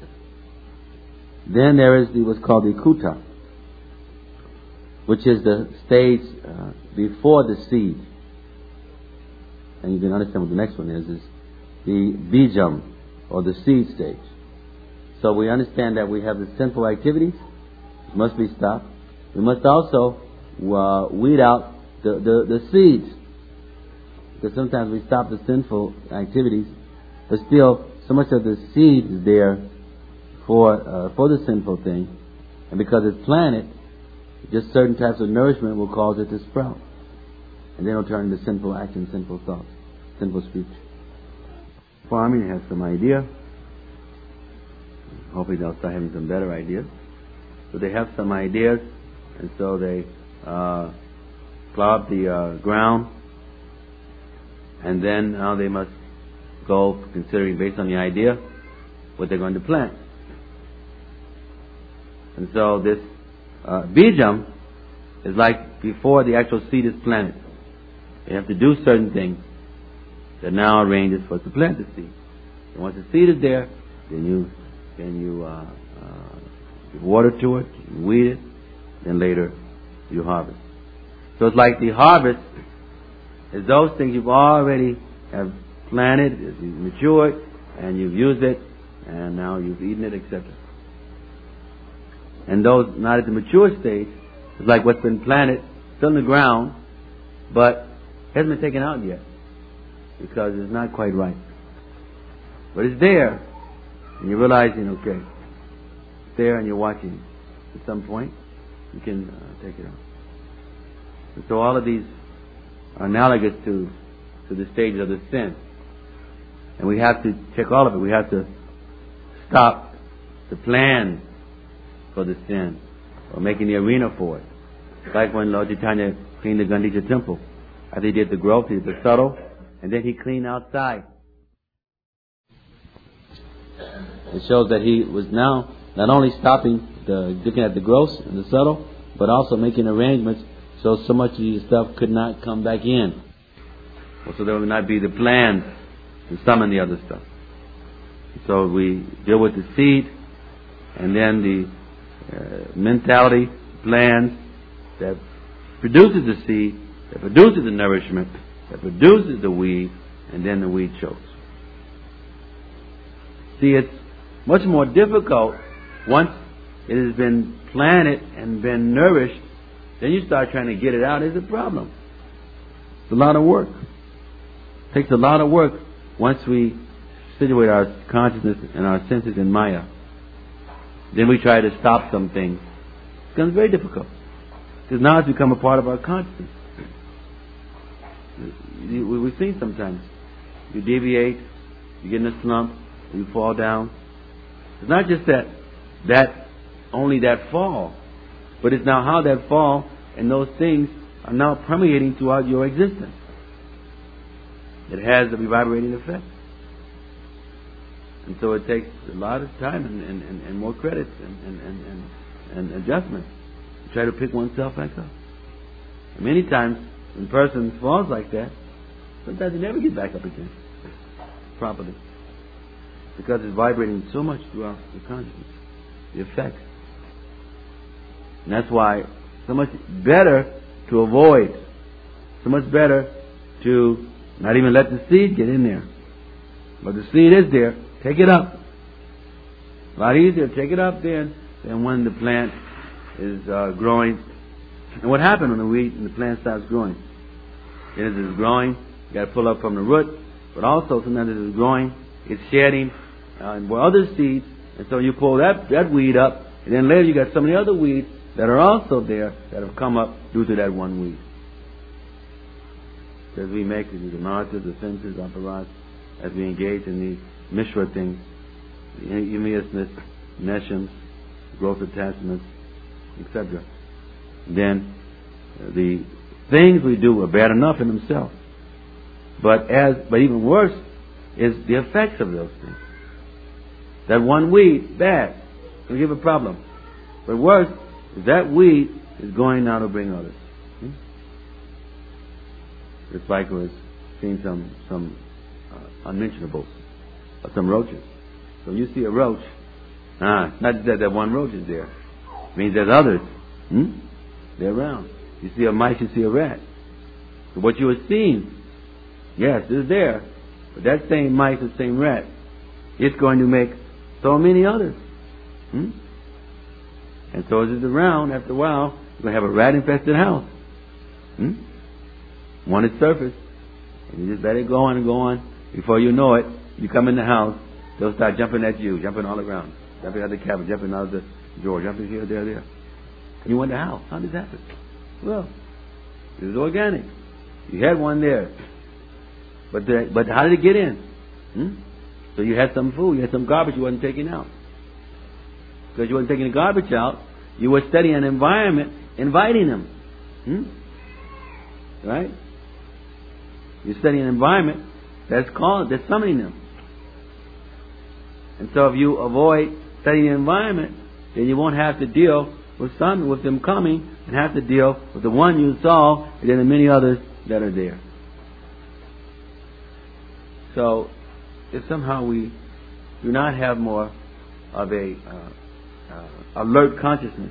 Then there is the what's called the kuta, which is the stage uh, before the seed. And you can understand what the next one is, is the bijam, or the seed stage. So we understand that we have the sinful activities, which must be stopped. We must also uh, weed out the, the, the seeds. Because sometimes we stop the sinful activities, but still so much of the seed is there for uh, for the sinful thing. And because it's planted, just certain types of nourishment will cause it to sprout. And then it'll turn into sinful action, sinful thoughts, sinful speech. Farming has some idea. Hopefully they'll start having some better ideas. So they have some ideas, and so they uh, plow up the uh, ground, and then now they must go considering based on the idea what they're going to plant. And so this uh, bijam is like before the actual seed is planted. You have to do certain things that now arranges for us to plant the seed. And once the seed is there, then you then you uh, uh, give water to it, you weed it, then later you harvest. So it's like the harvest is those things you've already have planted, you've matured, and you've used it, and now you've eaten it, et cetera. And those not at the mature stage, it's like what's been planted, still in the ground, but hasn't been taken out yet because it's not quite right. But it's there, and you're realizing, okay, it's there, and you're watching. At some point, you can uh, take it out. And so all of these are analogous to to the stages of the sin, and we have to check all of it. We have to stop the plan for the sin, or making the arena for it. Like when Lord Chaitanya cleaned the Gandhija temple. After he did the growth, he did the subtle, and then he cleaned outside. It shows that he was now not only stopping the looking at the gross and the subtle, but also making arrangements so so much of the stuff could not come back in. So there would not be the plan to summon the other stuff. So we deal with the seed, and then the Uh, mentality, plans that produces the seed, that produces the nourishment, that produces the weed, and then the weed chokes. See, it's much more difficult once it has been planted and been nourished. Then you start trying to get it out. It's a problem. It's a lot of work. It takes a lot of work once we situate our consciousness and our senses in Maya. Then we try to stop some things. It becomes very difficult. Because now it's become a part of our consciousness. We've seen sometimes. You deviate, you get in a slump, you fall down. It's not just that, that only that fall, but it's now how that fall and those things are now permeating throughout your existence. It has a reverberating effect. And so it takes a lot of time and, and, and, and more credits and, and, and, and, and adjustment to try to pick oneself back up. And many times when a person falls like that, sometimes they never get back up again properly. Because it's vibrating so much throughout the consciousness, the effects. And that's why so much better to avoid, so much better to not even let the seed get in there. But the seed is there. Take it up. A lot easier. Take it up then than when the plant is uh, growing. And what happens when the weed and the plant starts growing? As it's growing, you got to pull up from the root. But also sometimes as it's growing, it's shedding uh, and other seeds. And so you pull that that weed up, and then later you got some of the other weeds that are also there that have come up due to that one weed. As we make the mantras, the senses, apparat, as we engage in these Mishra things, enviousness, nescience, growth attachments, et cetera. Then uh, the things we do are bad enough in themselves, but as but even worse is the effects of those things. That one weed, bad, will give a problem, but worse is that weed is going now to bring others. Hmm? It's like was seeing some some uh, unmentionables. Some roaches. So you see a roach, ah, not that that one roach is there. It means there's others. Hmm? They're around. You see a mice, you see a rat. So what you are seeing, yes, it's there. But that same mice, the same rat, it's going to make so many others. Hmm? And so as it's around, after a while, you're going to have a rat-infested house. Hmm? One is surface. And you just let it go on and go on. Before you know it, you come in the house, they'll start jumping at you, jumping all around, jumping out of the cabin, jumping out of the drawer, jumping here, there, there. And you wonder how? How did this happen? Well, it was organic. You had one there. But the, but how did it get in? Hmm? So you had some food, you had some garbage you wasn't taking out. Because you wasn't taking the garbage out, you were studying an environment, inviting them. Hmm? Right? You're studying an environment that's calling, that's summoning them. And so if you avoid studying the environment, then you won't have to deal with some, with them coming, and have to deal with the one you saw, and then the many others that are there. So, if somehow we do not have more of a uh, uh, alert consciousness,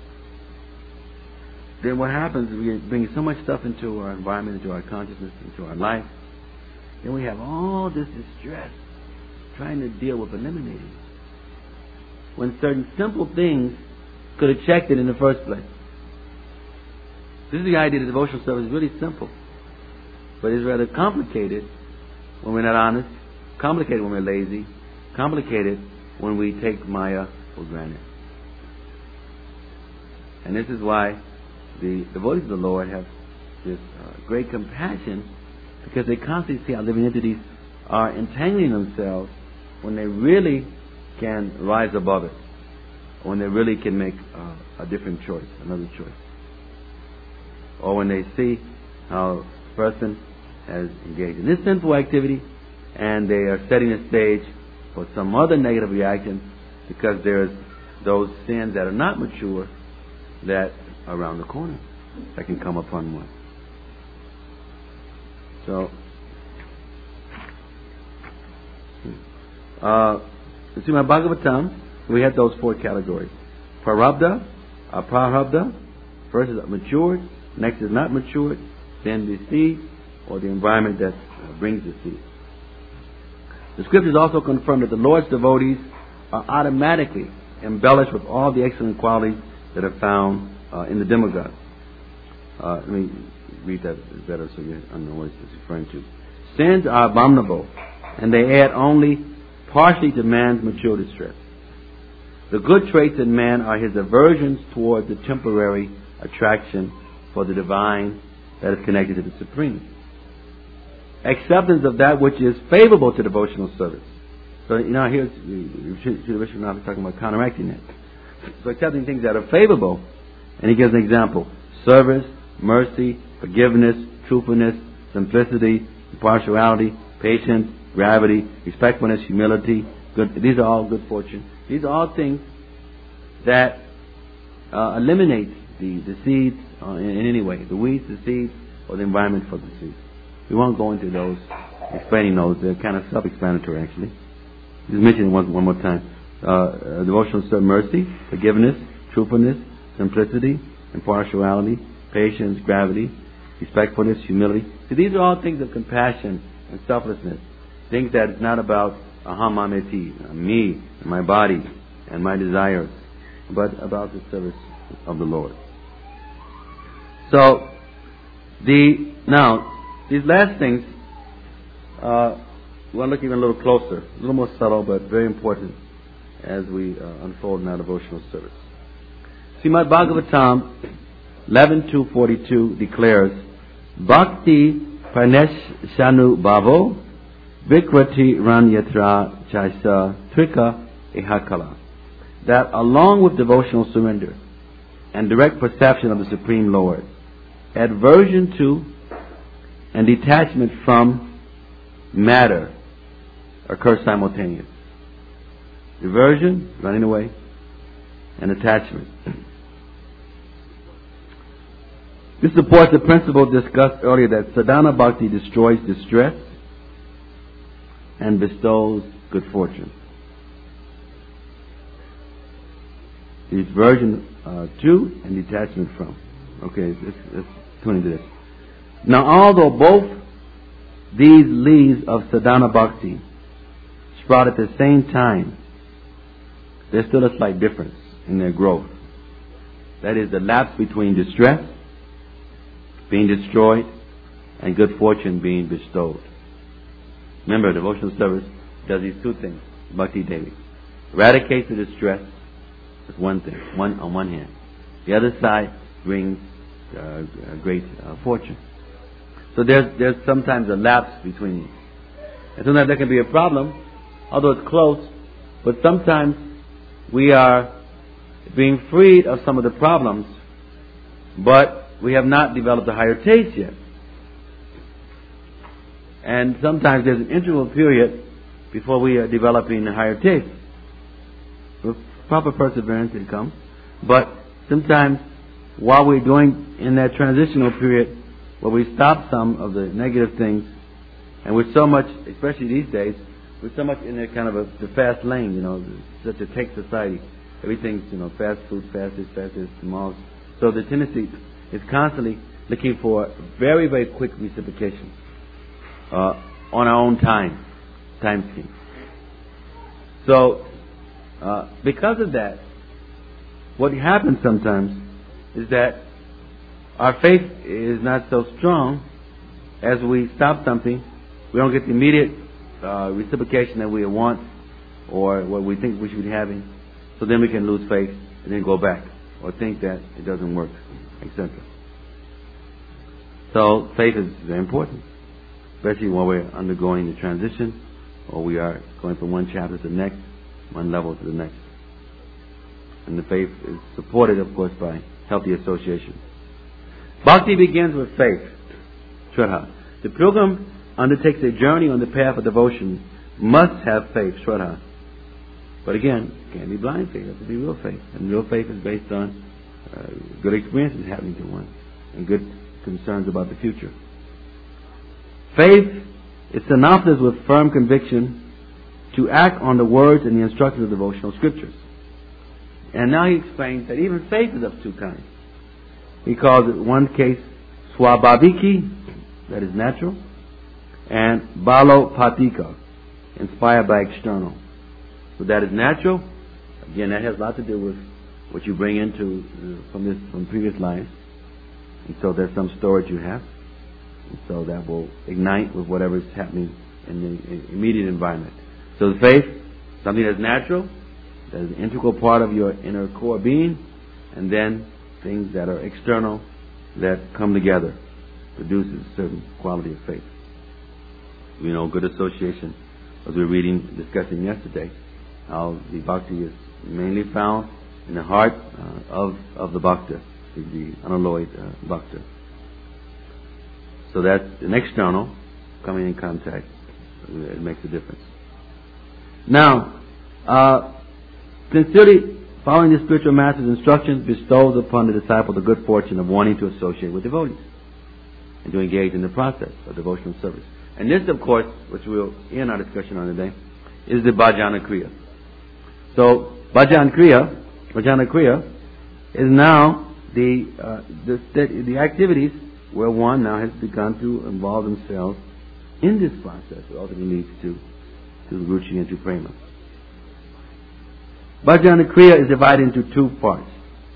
then what happens is we bring so much stuff into our environment, into our consciousness, into our life, then we have all this distress trying to deal with eliminating it, when certain simple things could have checked it in the first place. This is the idea that devotional service is really simple, but it's rather complicated when we're not honest, complicated when we're lazy, complicated when we take Maya for granted. And this is why the devotees of the Lord have this uh, great compassion, because they constantly see how living entities are entangling themselves when they really can rise above it, when they really can make uh, a different choice, another choice. Or when they see how a person has engaged in this sinful activity and they are setting the stage for some other negative reaction, because there's those sins that are not mature that are around the corner that can come upon one. So, uh, you see, my Bhagavatam, we have those four categories. Prarabdha, Aprarabdha, first is matured, next is not matured, then the seed, or the environment that brings the seed. The scriptures also confirm that the Lord's devotees are automatically embellished with all the excellent qualities that are found uh, in the demigods. Uh, let me read that better so you know what it's referring to. Sins are abominable, and they add only partially to man's mature distress. The good traits in man are his aversions towards the temporary attraction for the divine that is connected to the Supreme. Acceptance of that which is favorable to devotional service. So, you know, here's Srila Vishwanath talking about counteracting that. So, accepting things that are favorable, and he gives an example: service, mercy, forgiveness, truthfulness, simplicity, impartiality, patience, gravity, respectfulness, humility. Good. These are all good fortune. These are all things that uh, eliminate the, the seeds uh, in, in any way, the weeds, the seeds, or the environment for the seeds. We won't go into those, explaining those. They're kind of self-explanatory, actually. Just mention it one, one more time. Uh, uh, devotional service, mercy, forgiveness, truthfulness, simplicity, impartiality, patience, gravity, respectfulness, humility. So these are all things of compassion and selflessness. Things that it's not about aham mameti, me, and my body, and my desires, but about the service of the Lord. So, the now, these last things, uh, we want to look even a little closer, a little more subtle, but very important as we uh, unfold in our devotional service. Srimad Bhagavatam eleven two forty-two declares, Bhakti Pranesh Shanu Bhavo Vikrati Ran Yatra Chaisa Trika Ehakala. That along with devotional surrender and direct perception of the Supreme Lord, aversion to and detachment from matter occur simultaneously. Aversion, running away, and attachment. This supports the principle discussed earlier that sadhana bhakti destroys distress and bestows good fortune. The aversion uh, to and detachment from. Okay, let's, let's tune into this. Now, although both these leaves of sadhana bhakti sprout at the same time, there's still a slight difference in their growth. That is, the lapse between distress being destroyed and good fortune being bestowed. Remember, devotional service does these two things. Bhakti Devi eradicates the distress. That's one thing, one on one hand. The other side brings uh, great uh, fortune. So there's there's sometimes a lapse between these. And sometimes that can be a problem, although it's close. But sometimes we are being freed of some of the problems, but we have not developed a higher taste yet. And sometimes there's an interval period before we are developing a higher taste. With proper perseverance it comes. But sometimes while we're going in that transitional period where we stop some of the negative things, and we're so much, especially these days, we're so much in a kind of a the fast lane, you know, such a tech society. Everything's, you know, fast food, fast this, fast this, malls. So the tendency is constantly looking for very, very quick reciprocation uh, on our own time, time scheme. So, uh, because of that, what happens sometimes is that our faith is not so strong as we stop something. We don't get the immediate uh, reciprocation that we want or what we think we should be having. So then we can lose faith and then go back or think that it doesn't work, et cetera. So faith is very important, especially when we're undergoing the transition or we are going from one chapter to the next, one level to the next. And the faith is supported, of course, by healthy association. Bhakti begins with faith. Shraddha. The pilgrim undertakes a journey on the path of devotion must have faith. Shraddha. But again, it can't be blind faith. It has to be real faith. And real faith is based on uh, good experiences happening to one and good concerns about the future. Faith is synonymous with firm conviction to act on the words and the instructions of devotional scriptures. And now he explains that even faith is of two kinds. He calls it one case swabhaviki, that is natural, and balopatika, inspired by external. So that is natural. Again, that has a lot to do with what you bring into uh, from this from previous lives. And so there's some storage you have. And so that will ignite with whatever is happening in the immediate environment. So the faith, something that's natural, that is an integral part of your inner core being, and then things that are external that come together produces a certain quality of faith. We know good association, as we were reading, discussing yesterday, how the bhakti is mainly found in the heart uh, of of the bhakta, the, the unalloyed uh, bhakta. So that's an external coming in contact. It makes a difference. Now, uh, sincerely following the spiritual master's instructions bestows upon the disciple the good fortune of wanting to associate with devotees and to engage in the process of devotional service. And this, of course, which we'll end our discussion on today, is the bhajana kriya. So, bhajana kriya, bhajana kriya is now the, uh, the the activities where one now has begun to involve themselves in this process that ultimately leads to to ruchi and to prema. Bhajana kriya is divided into two parts.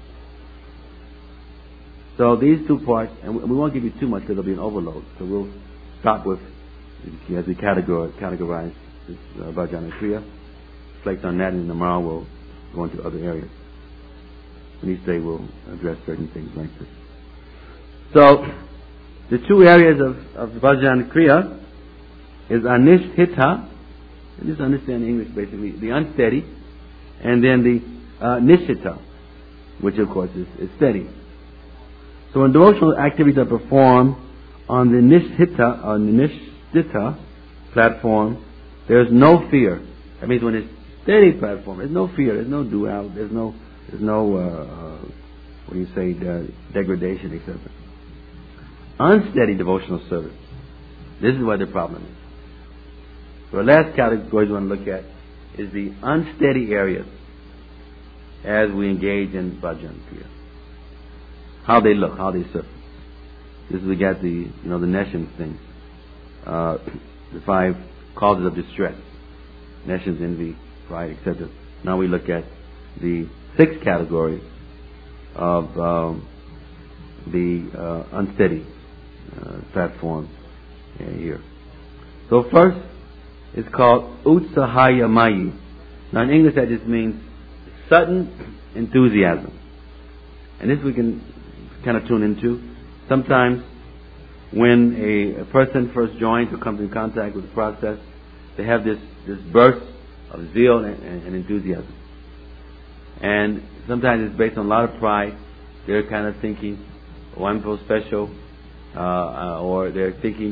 So these two parts, and we won't give you too much because there'll be an overload. So we'll start with, as we categorize, categorize this uh, bhajana kriya, reflect on that, and tomorrow we'll go into other areas. And each day we'll address certain things like this. So the two areas of, of bhajana kriya is anisthita, just understand English basically, the unsteady, and then the uh, nishita, which of course is, is steady. So when devotional activities are performed on the nishita or nishtita platform, there's no fear. That means when it's steady platform, there's no fear, there's no duality, there's no, there's no, uh, what do you say, uh, degradation, et cetera. Unsteady devotional service. This is where the problem is. So the last category we want to look at is the unsteady areas as we engage in bhajana kriya. How they look, how they surface. This is we got the you know the nescience thing, uh, the five causes of distress, nescience, envy, pride, et cetera. Now we look at the sixth category of um, the uh, unsteady uh, platform uh, here. So first, it's called utsahaya mayi. Now in English that just means sudden enthusiasm. And this we can kind of tune into. Sometimes when a, a person first joins or comes in contact with the process, they have this, this burst of zeal and, and, and enthusiasm. And sometimes it's based on a lot of pride. They're kind of thinking, oh, I'm so special. Uh, uh, or they're thinking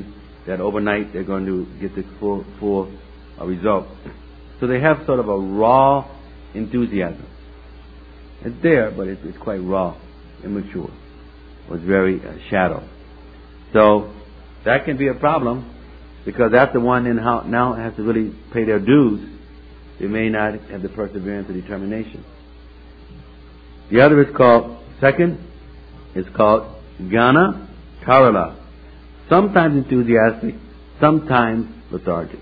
that overnight they're going to get the full, full uh, result. So they have sort of a raw enthusiasm. It's there, but it's, it's quite raw, immature. It's very uh, shallow. So that can be a problem, because after one in how, now has to really pay their dues, they may not have the perseverance or determination. The other is called, second, is called Ghana Karala. Sometimes enthusiastic, sometimes lethargic.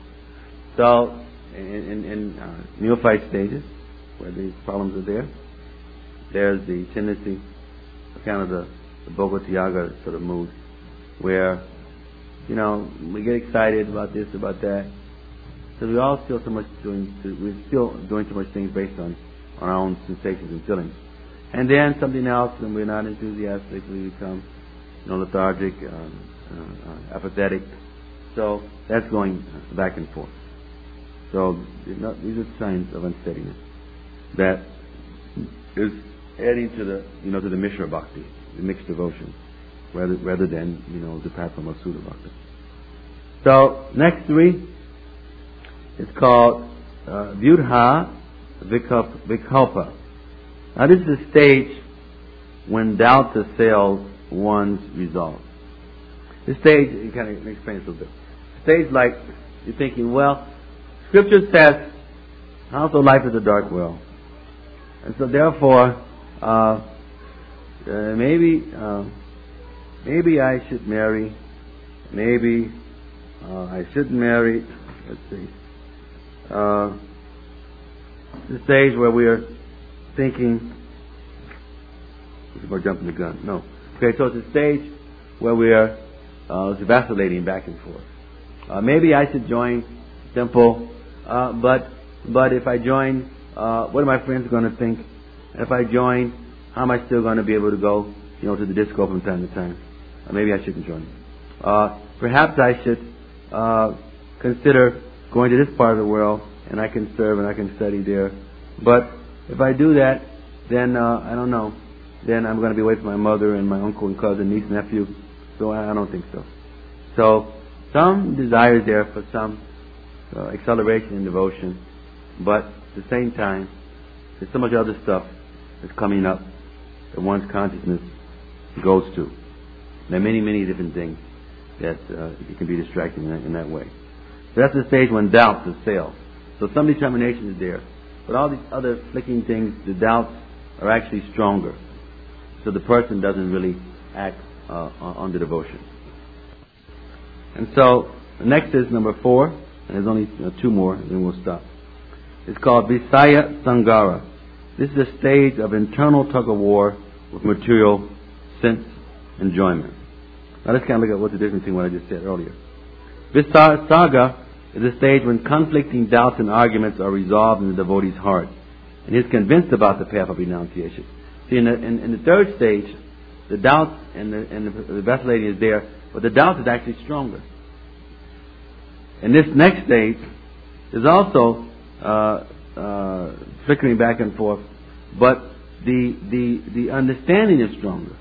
So, in, in, in uh, neophyte stages, where these problems are there, there's the tendency, kind of the, the Bhogatiyaga sort of mood, where, you know, we get excited about this, about that. So we all still so much doing, we're still doing so much things based on, on our own sensations and feelings. And then something else, and we're not enthusiastic, we become, you know, lethargic, um, uh, uh, apathetic. So that's going back and forth. So these are signs of unsteadiness that is adding to the, you know, to the Mishra Bhakti, the mixed devotion, rather rather than, you know, the path from Asura Bhakti. So next three, it's called uh, Vyudha Vikalpa. Now this is the stage when doubt assails one's resolve. This stage, you kind of explain it a little bit. Stage like you're thinking, well, Scripture says, "Also life is a dark well," and so therefore, uh, uh, maybe, uh, maybe I should marry. Maybe uh, I shouldn't marry. Let's see. Uh, the stage where we are thinking, we're jumping the gun. No. Okay, so it's a stage where we are uh, vacillating back and forth. Uh, maybe I should join temple, uh, but but if I join, uh, what are my friends going to think? If I join, how am I still going to be able to go, you know, to the disco from time to time? Uh, maybe I shouldn't join. Uh, perhaps I should uh, consider going to this part of the world, and I can serve and I can study there. But if I do that, then uh, I don't know. Then I'm going to be away from my mother and my uncle and cousin, niece, nephew. So I, I don't think so. So some desire is there for some uh, acceleration in devotion, but at the same time, there's so much other stuff that's coming up that one's consciousness goes to. There are many, many different things that uh, it can be distracting in that, in that way. So that's the stage when doubts assail. So some determination is there, but all these other flicking things, the doubts are actually stronger. So the person doesn't really act uh, on the devotion. And so the next is number four, and there's only uh, two more, and then we'll stop. It's called Visaya Sangara. This is a stage of internal tug of war with material sense enjoyment. Now let's kind of look at what's the difference between what I just said earlier. Visaga is a stage when conflicting doubts and arguments are resolved in the devotee's heart, and he's convinced about the path of renunciation. See, in the, in, in the third stage, the doubt and the, and the, the vacillating is there, but the doubt is actually stronger. In this next stage, there's also uh, uh, flickering back and forth, but the the the understanding is stronger.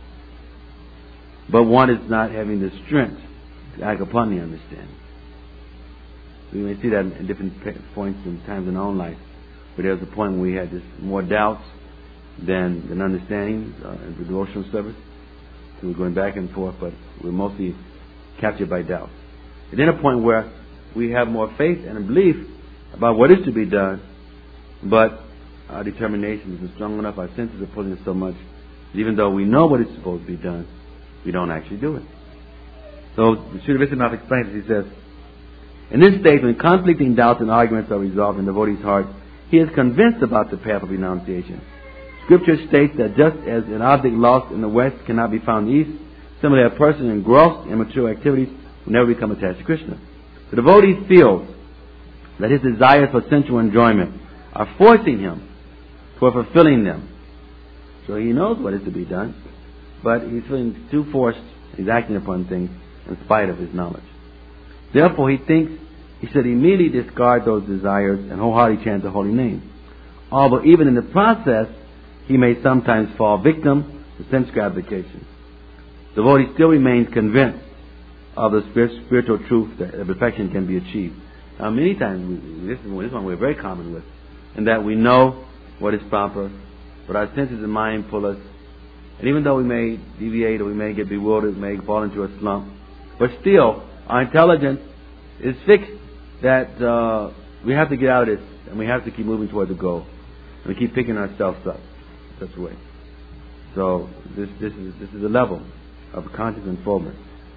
But one is not having the strength to act upon the understanding. We may see that in different points and times in our own life, where there's a point where we had this more doubts than an understanding uh, in the devotional service. So we're going back and forth, but we're mostly captured by doubt. And then a point where we have more faith and a belief about what is to be done, but our determination isn't strong enough, our senses are pulling us so much, that even though we know what is supposed to be done, we don't actually do it. So Srila Vishwanath explains it. He says, in this stage, when conflicting doubts and arguments are resolved in the devotee's heart, he is convinced about the path of renunciation. Scripture states that just as an object lost in the west cannot be found in the east, similarly a person engrossed in material activities will never become attached to Krishna. The devotee feels that his desires for sensual enjoyment are forcing him toward fulfilling them. So he knows what is to be done, but he's feeling too forced. He's acting upon things in spite of his knowledge. Therefore, he thinks he should immediately discard those desires and wholeheartedly chant the holy name. Although even in the process, he may sometimes fall victim to sense gratification. The devotee still remains convinced of the spirit, spiritual truth that perfection can be achieved. Now, many times, we, this, is, this one we're very common with, in that we know what is proper, but our senses and mind pull us. And even though we may deviate or we may get bewildered, we may fall into a slump, but still, our intelligence is fixed that uh, we have to get out of this and we have to keep moving toward the goal. And we keep picking ourselves up in such a way. So this, this is this is a level of conscious unfoldment.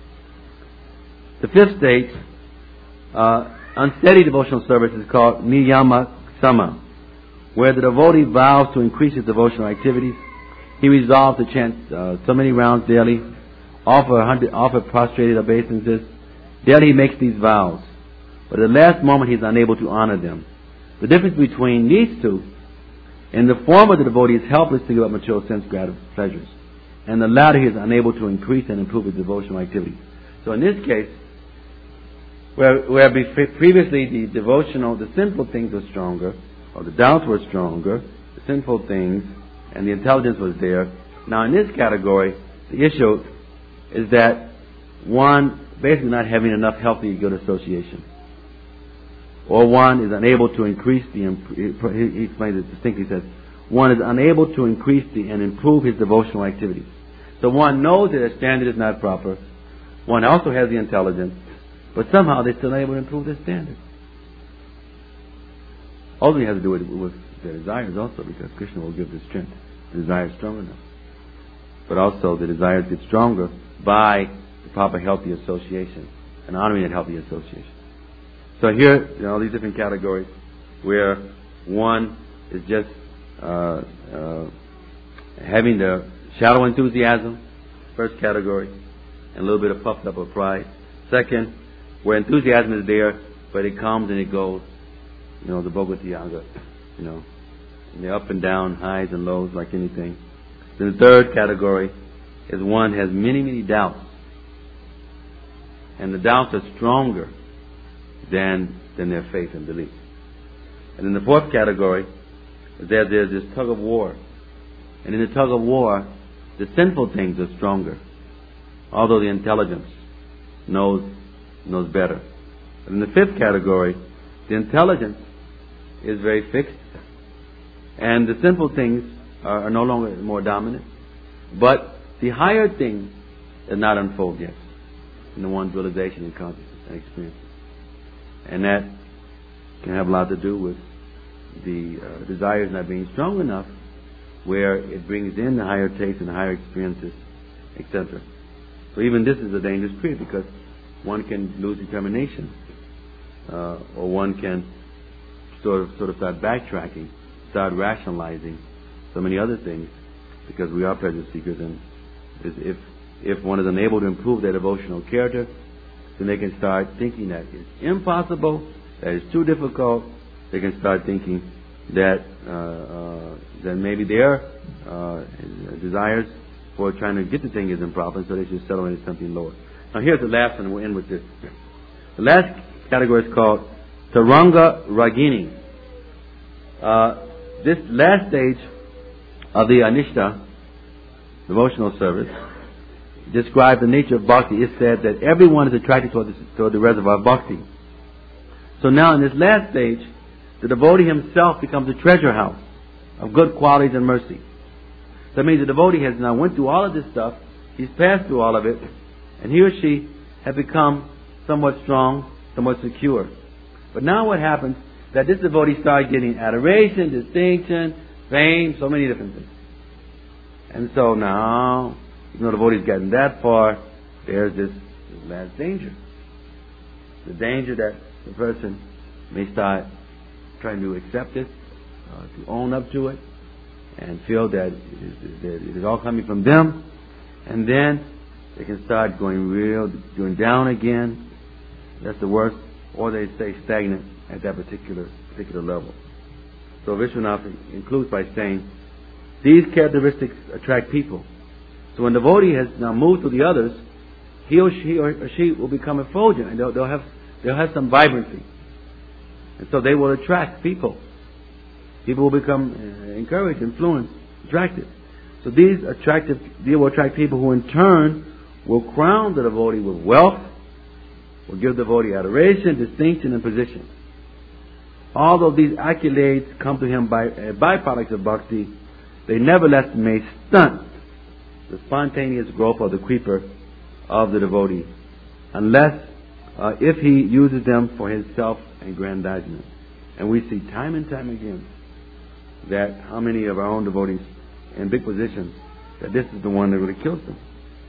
The fifth stage, uh, unsteady devotional service, is called niyama sama, where the devotee vows to increase his devotional activities. He resolves to chant uh, so many rounds daily, offer a hundred, offer prostrated obeisances. Daily he makes these vows, but at the last moment he is unable to honor them. The difference between these two: in the former, the devotee is helpless to give up material sense gratification pleasures, and the latter, he is unable to increase and improve his devotional activities. So in this case, where, where previously the devotional, the sinful things were stronger, or the doubts were stronger, the sinful things, and the intelligence was there. Now in this category, the issue is that one basically not having enough healthy good association, or one is unable to increase the, he explains it distinctly, he says, one is unable to increase the, and improve his devotional activities. So one knows that their standard is not proper, one also has the intelligence, but somehow they're still able to improve their standard. Ultimately, it has to do with, with their desires also, because Krishna will give the strength. The desire is strong enough. But also the desires get stronger by the proper healthy association and honoring that healthy association. So here, you know, these different categories where one is just uh, uh, having the shallow enthusiasm, first category, and a little bit of puffed up of pride. Second, where enthusiasm is there, but it comes and it goes. You know, the Bhagavad Gita, you know, and the up and down, highs and lows like anything. Then the third category is one has many, many doubts. And the doubts are stronger than, than their faith and belief. And in the fourth category is that there's this tug of war. And in the tug of war, the sinful things are stronger, although the intelligence knows knows better. But in the fifth category, the intelligence is very fixed, and the sinful things are, are no longer more dominant. But the higher things are not unfold yet in the one's realization and consciousness and experience. And that can have a lot to do with the uh, desires not being strong enough, where it brings in the higher tastes and the higher experiences, et cetera. So even this is a dangerous period, because one can lose determination, uh, or one can sort of sort of start backtracking, start rationalizing so many other things, because we are pleasure seekers, and if if one is unable to improve their devotional character, then they can start thinking that it's impossible, that it's too difficult. They can start thinking that uh, uh, that maybe their uh, desires for trying to get the thing is improper, so they should settle into something lower. Now here's the last one, and we'll end with this. The last category is called Taranga Ragini. Uh, this last stage of the Anishta, devotional service, describes the nature of bhakti. It said that everyone is attracted toward the, toward the reservoir of bhakti. So now in this last stage, the devotee himself becomes a treasure house of good qualities and mercy. That means the devotee has now went through all of this stuff, he's passed through all of it, and he or she have become somewhat strong, somewhat secure. But now what happens, that this devotee starts getting adoration, distinction, fame, so many different things. And so now, even though the devotee's gotten that far, there's this, this last danger. The danger that the person may start trying to accept it, uh, to own up to it, and feel that it is, that it is all coming from them, and then they can start going real, going down again. That's the worst. Or they stay stagnant at that particular particular level. So Vishwanath concludes by saying, these characteristics attract people. So when the devotee has now moved to the others, he or she or she will become effulgent, and they'll, they'll have they'll have some vibrancy, and so they will attract people. People will become uh, encouraged, influenced, attracted. So these attractive, they will attract people who in turn will crown the devotee with wealth will give the devotee adoration, distinction, and position. Although these accolades come to him by uh, byproducts of bhakti, they nevertheless may stunt the spontaneous growth of the creeper of the devotee, unless uh, if he uses them for his self-aggrandizement. And we see time and time again that how many of our own devotees in big positions, that this is the one that really kills them.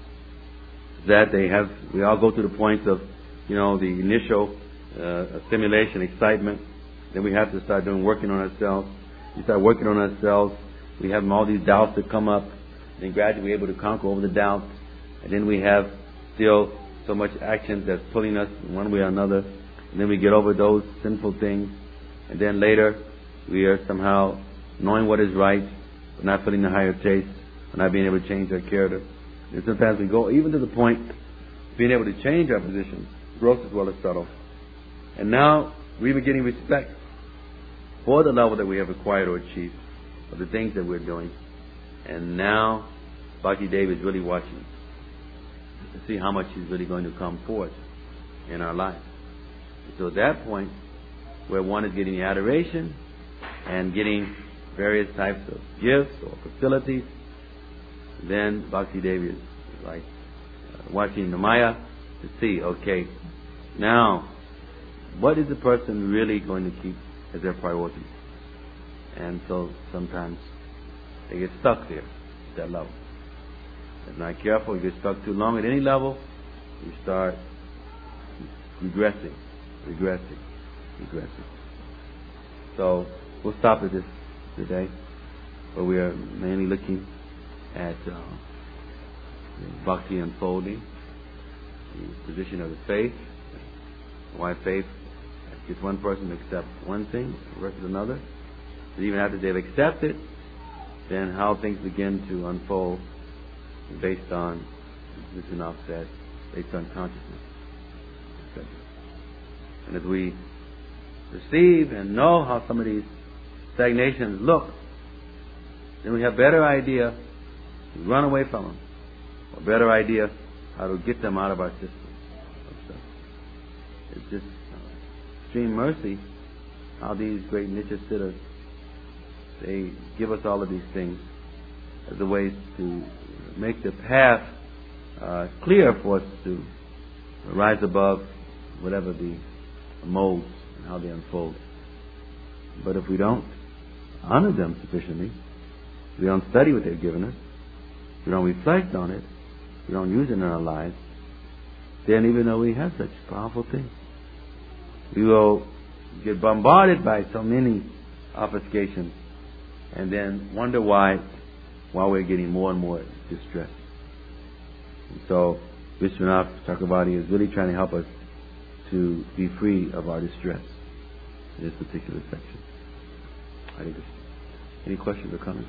That they have, we all go through the points of, you know, the initial uh, stimulation, excitement. Then we have to start doing working on ourselves. We start working on ourselves. We have all these doubts that come up. Then gradually we're able to conquer over the doubts. And then we have still so much action that's pulling us one way or another. And then we get over those sinful things. And then later we are somehow knowing what is right, but not feeling the higher taste, but not being able to change our character. And sometimes we go even to the point of being able to change our position, gross as well as subtle. And now we're even getting respect for the level that we have acquired or achieved, of the things that we're doing. And now Bhakti Dev is really watching to see how much he's really going to come forth in our life. So at that point, where one is getting adoration and getting various types of gifts or facilities, then Bhakti Devi is like uh, watching the Maya to see, okay, now what is the person really going to keep as their priority? And so sometimes they get stuck there at that level. If not careful, you get stuck too long at any level, you start regressing, regressing, regressing. So we'll stop at this today, but we are mainly looking at uh, bhakti unfolding, the position of the faith, why faith gets one person to accept one thing versus another. But even after they've accepted, then how things begin to unfold based on, as Vishwanath said, based on consciousness, et cetera. And as we perceive and know how some of these stagnations look, then we have better idea to run away from them, or better idea how to get them out of our system. It's just uh, extreme mercy how these great niche siddhas, they give us all of these things as a way to make the path uh, clear for us to rise above whatever the modes and how they unfold. But if we don't honor them sufficiently, we don't study what they've given us, we don't reflect on it, we don't use it in our lives, then even though we have such powerful things, we will get bombarded by so many obfuscations and then wonder why while we're getting more and more distressed. And so Vishwanath Chakravarti is really trying to help us to be free of our distress in this particular section. I think any questions or comments?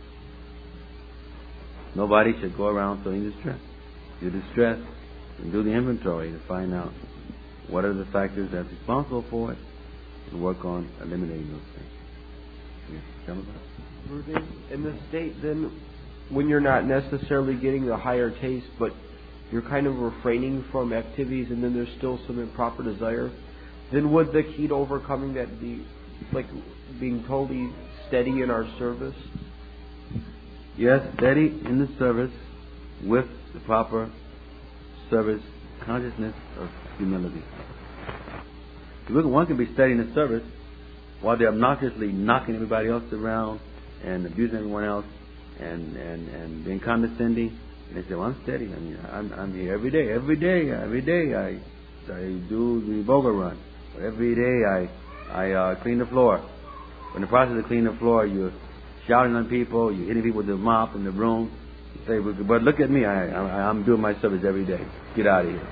Nobody should go around feeling distressed. If you're distressed, and do the inventory to find out what are the factors that's responsible for it and work on eliminating those things. Yes, tell me about it. In this state, then, when you're not necessarily getting the higher taste, but you're kind of refraining from activities and then there's still some improper desire, then would the key to overcoming that be like being totally steady in our service? Yes, steady in the service with the proper service consciousness of humility. One can be steady in the service while they're obnoxiously knocking everybody else around and abusing everyone else and, and, and being condescending. And they say, well, I'm steady. I mean, I'm, I'm here every day. Every day, every day I, I do the Boga run. Or every day I, I uh, clean the floor. In the process of cleaning the floor, you're shouting on people, you're hitting people with the mop in the broom. You say, but look at me, I, I, I'm doing my service every day. Get out of here.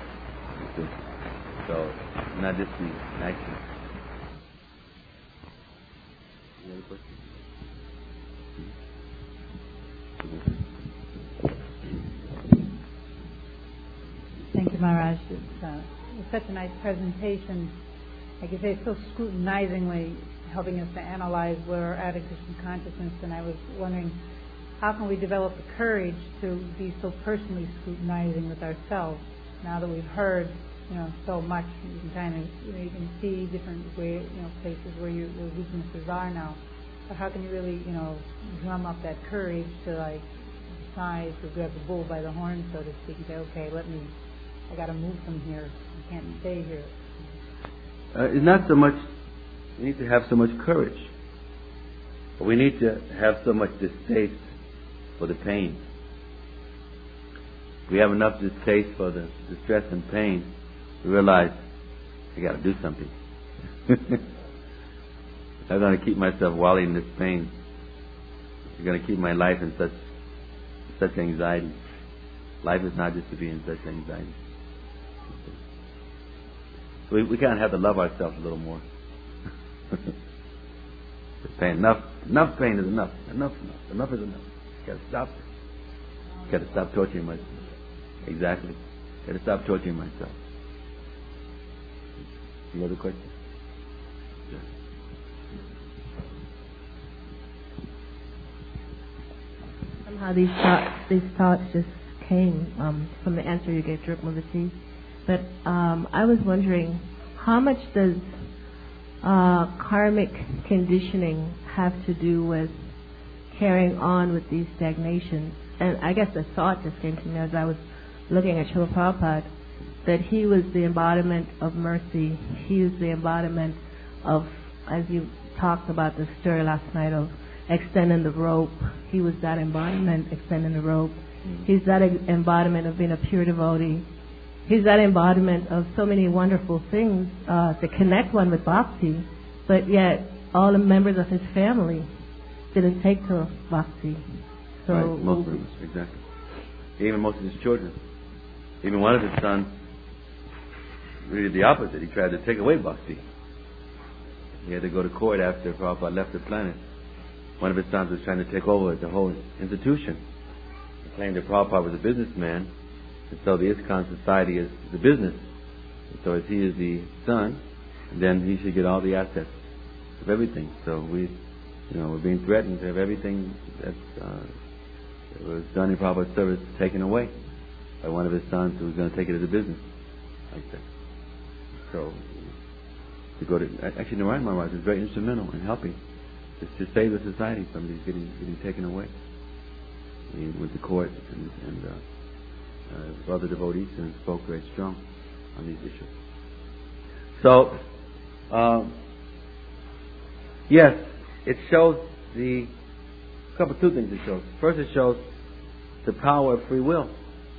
So, not just the action. Any other questions? Thank you, Maharaj. It's, uh, it's such a nice presentation. Like you say, so scrutinizingly helping us to analyze where we're at in Krishna consciousness. And I was wondering, how can we develop the courage to be so personally scrutinizing with ourselves now that we've heard you know, so much. You can kind of, you know, you can see different way, you know, places where your, your weaknesses are now. But how can you really, you know, drum up that courage to like decide to grab the bull by the horn, so to speak, and say, okay, let me, I got to move from here. I can't stay here. Uh, it's not so much. We need to have so much courage, but we need to have so much distaste for the pain. We have enough distaste for the distress and pain to realize I got to do something. I'm going to keep myself wallowing in this pain. I'm going to keep my life in such such anxiety. Life is not just to be in such anxiety. So we, we kind of have to love ourselves a little more. Pain. Enough, enough pain is enough. Enough, enough. Enough is enough. You got to stop it. You got to stop torturing myself. Exactly. Got to stop torturing myself. Any other questions? Yeah. Somehow these thoughts, these thoughts just came um, from the answer you gave to Rukmavati. But um, I was wondering, how much does uh, karmic conditioning have to do with carrying on with these stagnations? And I guess the thought just came to me as I was looking at Srila Prabhupada, that he was the embodiment of mercy. He is the embodiment of, as you talked about the story last night, of extending the rope. He was that embodiment, extending the rope. Mm-hmm. He's that embodiment of being a pure devotee. He's that embodiment of so many wonderful things uh, to connect one with bhakti, but yet all the members of his family didn't take to bhakti. So right, most of them, exactly. Even most of his children. Even one of his sons, really the opposite. He tried to take away bhakti. He had to go to court after Prabhupada left the planet. One of his sons was trying to take over the whole institution. He claimed that Prabhupada was a businessman, and so the ISKCON society is the business. And so as he is the son, then he should get all the assets of everything. So we, you know, we're being threatened to have everything that's, uh, that was done in Prabhupada's service taken away by one of his sons who was going to take it as a business, like that. So, to go to actually, Narayan Maharaj is very instrumental in helping to, to save the society from these getting getting taken away. He went to court and, and uh, uh, other devotees and spoke very strong on these issues. So, um, yes, it shows the a couple two things. It shows. First, it shows the power of free will.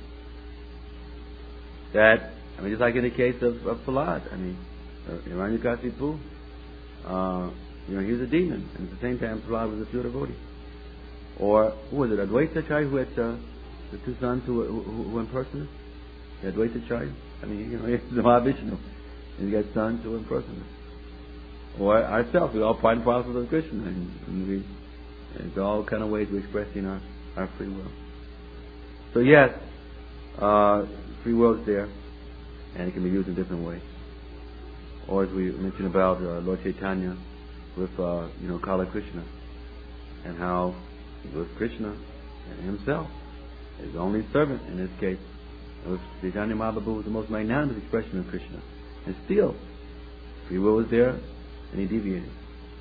That, I mean, just like in the case of, of Prahlad, I mean, uh, Hiranyakashipu, uh, you know, he was a demon, and at the same time, Prahlad was a pure devotee. Or, who was it, Advaitacharya, who had uh, the two sons who were, who, who were impersonal? Advaitacharya? I mean, you know, he's the Mahavishnu, and he got sons who were impersonal. Or ourselves, we're all part and parcel of Krishna, and, and we, and it's all kind of ways we're expressing our, our free will. So, yes, uh, free will is there, and it can be used in different ways. Or as we mentioned about uh, Lord Chaitanya with, uh, you know, Kala Krishna, and how it was Krishna himself, his only servant in this case. It was Chaitanya Mahaprabhu was the most magnanimous expression of Krishna, and still, free will was there, and he deviated.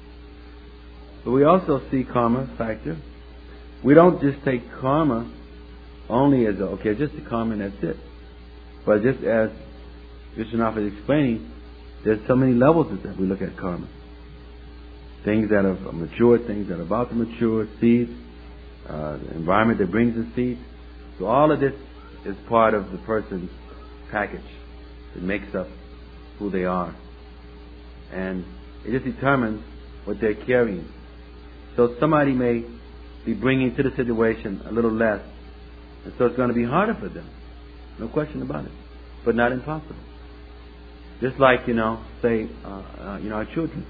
But we also see karma factor. We don't just take karma only as a, okay, just the karma and that's it. But just as Vishwanath is explaining, there's so many levels of that we look at karma. Things that are mature, things that are about to mature, seeds, uh, the environment that brings the seeds. So all of this is part of the person's package. It makes up who they are. And it just determines what they're carrying. So somebody may be bringing to the situation a little less, and so it's going to be harder for them. No question about it. But not impossible. Just like, you know, say, uh, uh, you know, our children.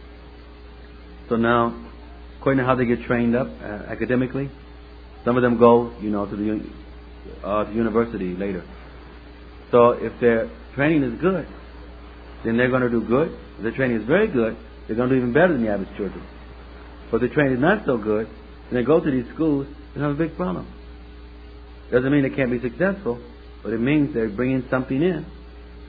So now, according to how they get trained up uh, academically, some of them go, you know, to the uh, to university later. So if their training is good, then they're going to do good. If their training is very good, they're going to do even better than the average children. But if the training is not so good, then they go to these schools and have a big problem. Doesn't mean they can't be successful, but it means they're bringing something in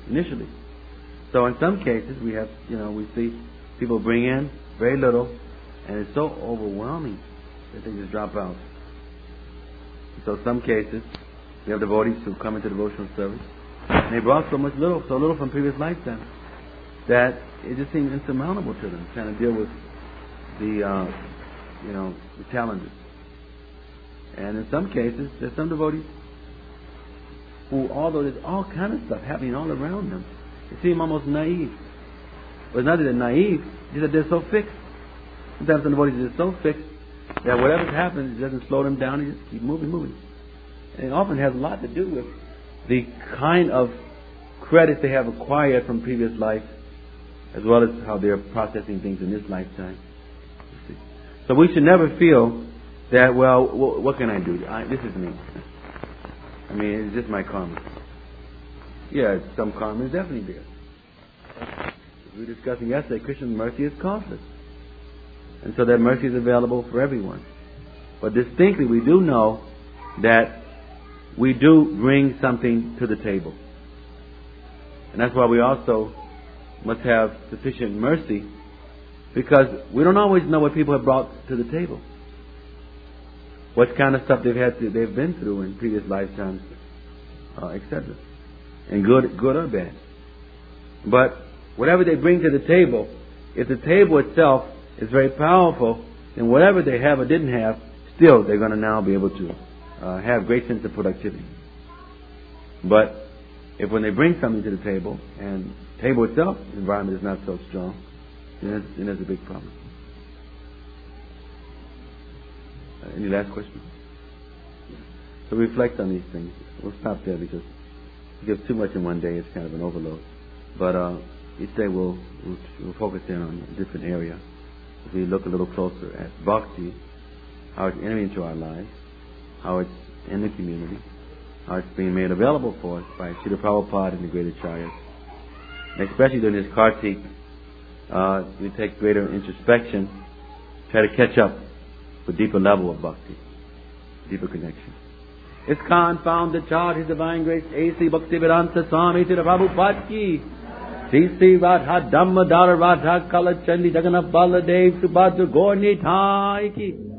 initially. So in some cases, we have, you know, we see people bring in very little, and it's so overwhelming that they just drop out. So some cases, we have devotees who come into devotional service, and they brought so much little, so little from previous lifetime, that it just seemed insurmountable to them, trying to deal with the, uh, you know, the challenges. And in some cases, there's some devotees who, although there's all kind of stuff happening all around them, they seem almost naive. But it's not that they're naive, it's that they're so fixed. Sometimes some devotees are so fixed that whatever's happening, it doesn't slow them down, they just keep moving, moving. And it often has a lot to do with the kind of credits they have acquired from previous life, as well as how they're processing things in this lifetime. So we should never feel that, well, what can I do? I, this is me. I mean, it's just my karma. Yeah, some karma is definitely there. As we were discussing yesterday, Krishna's mercy is costless. And so that mercy is available for everyone. But distinctly, we do know that we do bring something to the table. And that's why we also must have sufficient mercy, because we don't always know what people have brought to the table. What kind of stuff they've had to, they've been through in previous lifetimes, uh, et cetera, and good, good or bad. But whatever they bring to the table, if the table itself is very powerful, then whatever they have or didn't have, still they're going to now be able to uh, have great sense of productivity. But if when they bring something to the table and the table itself, the environment is not so strong, then there's, then there's a big problem. Uh, any last question? So reflect on these things. We'll stop there because if you give too much in one day, it's kind of an overload. But uh, each day we'll, we'll, we'll focus in on a different area. If we look a little closer at bhakti, how it's entering into our lives, how it's in the community, how it's being made available for us by Srila Prabhupada and the great acharyas. And especially during this Kartik, uh, we take greater introspection, try to catch up with deeper level of bhakti, deeper connection. ISKCON found the charge, His Divine Grace, A C Bhaktivedanta Swami Srila Prabhupada ki, C C Radha Damodara Radha Kalachandi Jagannath Baladev Subhadra Gaur Nitai ki.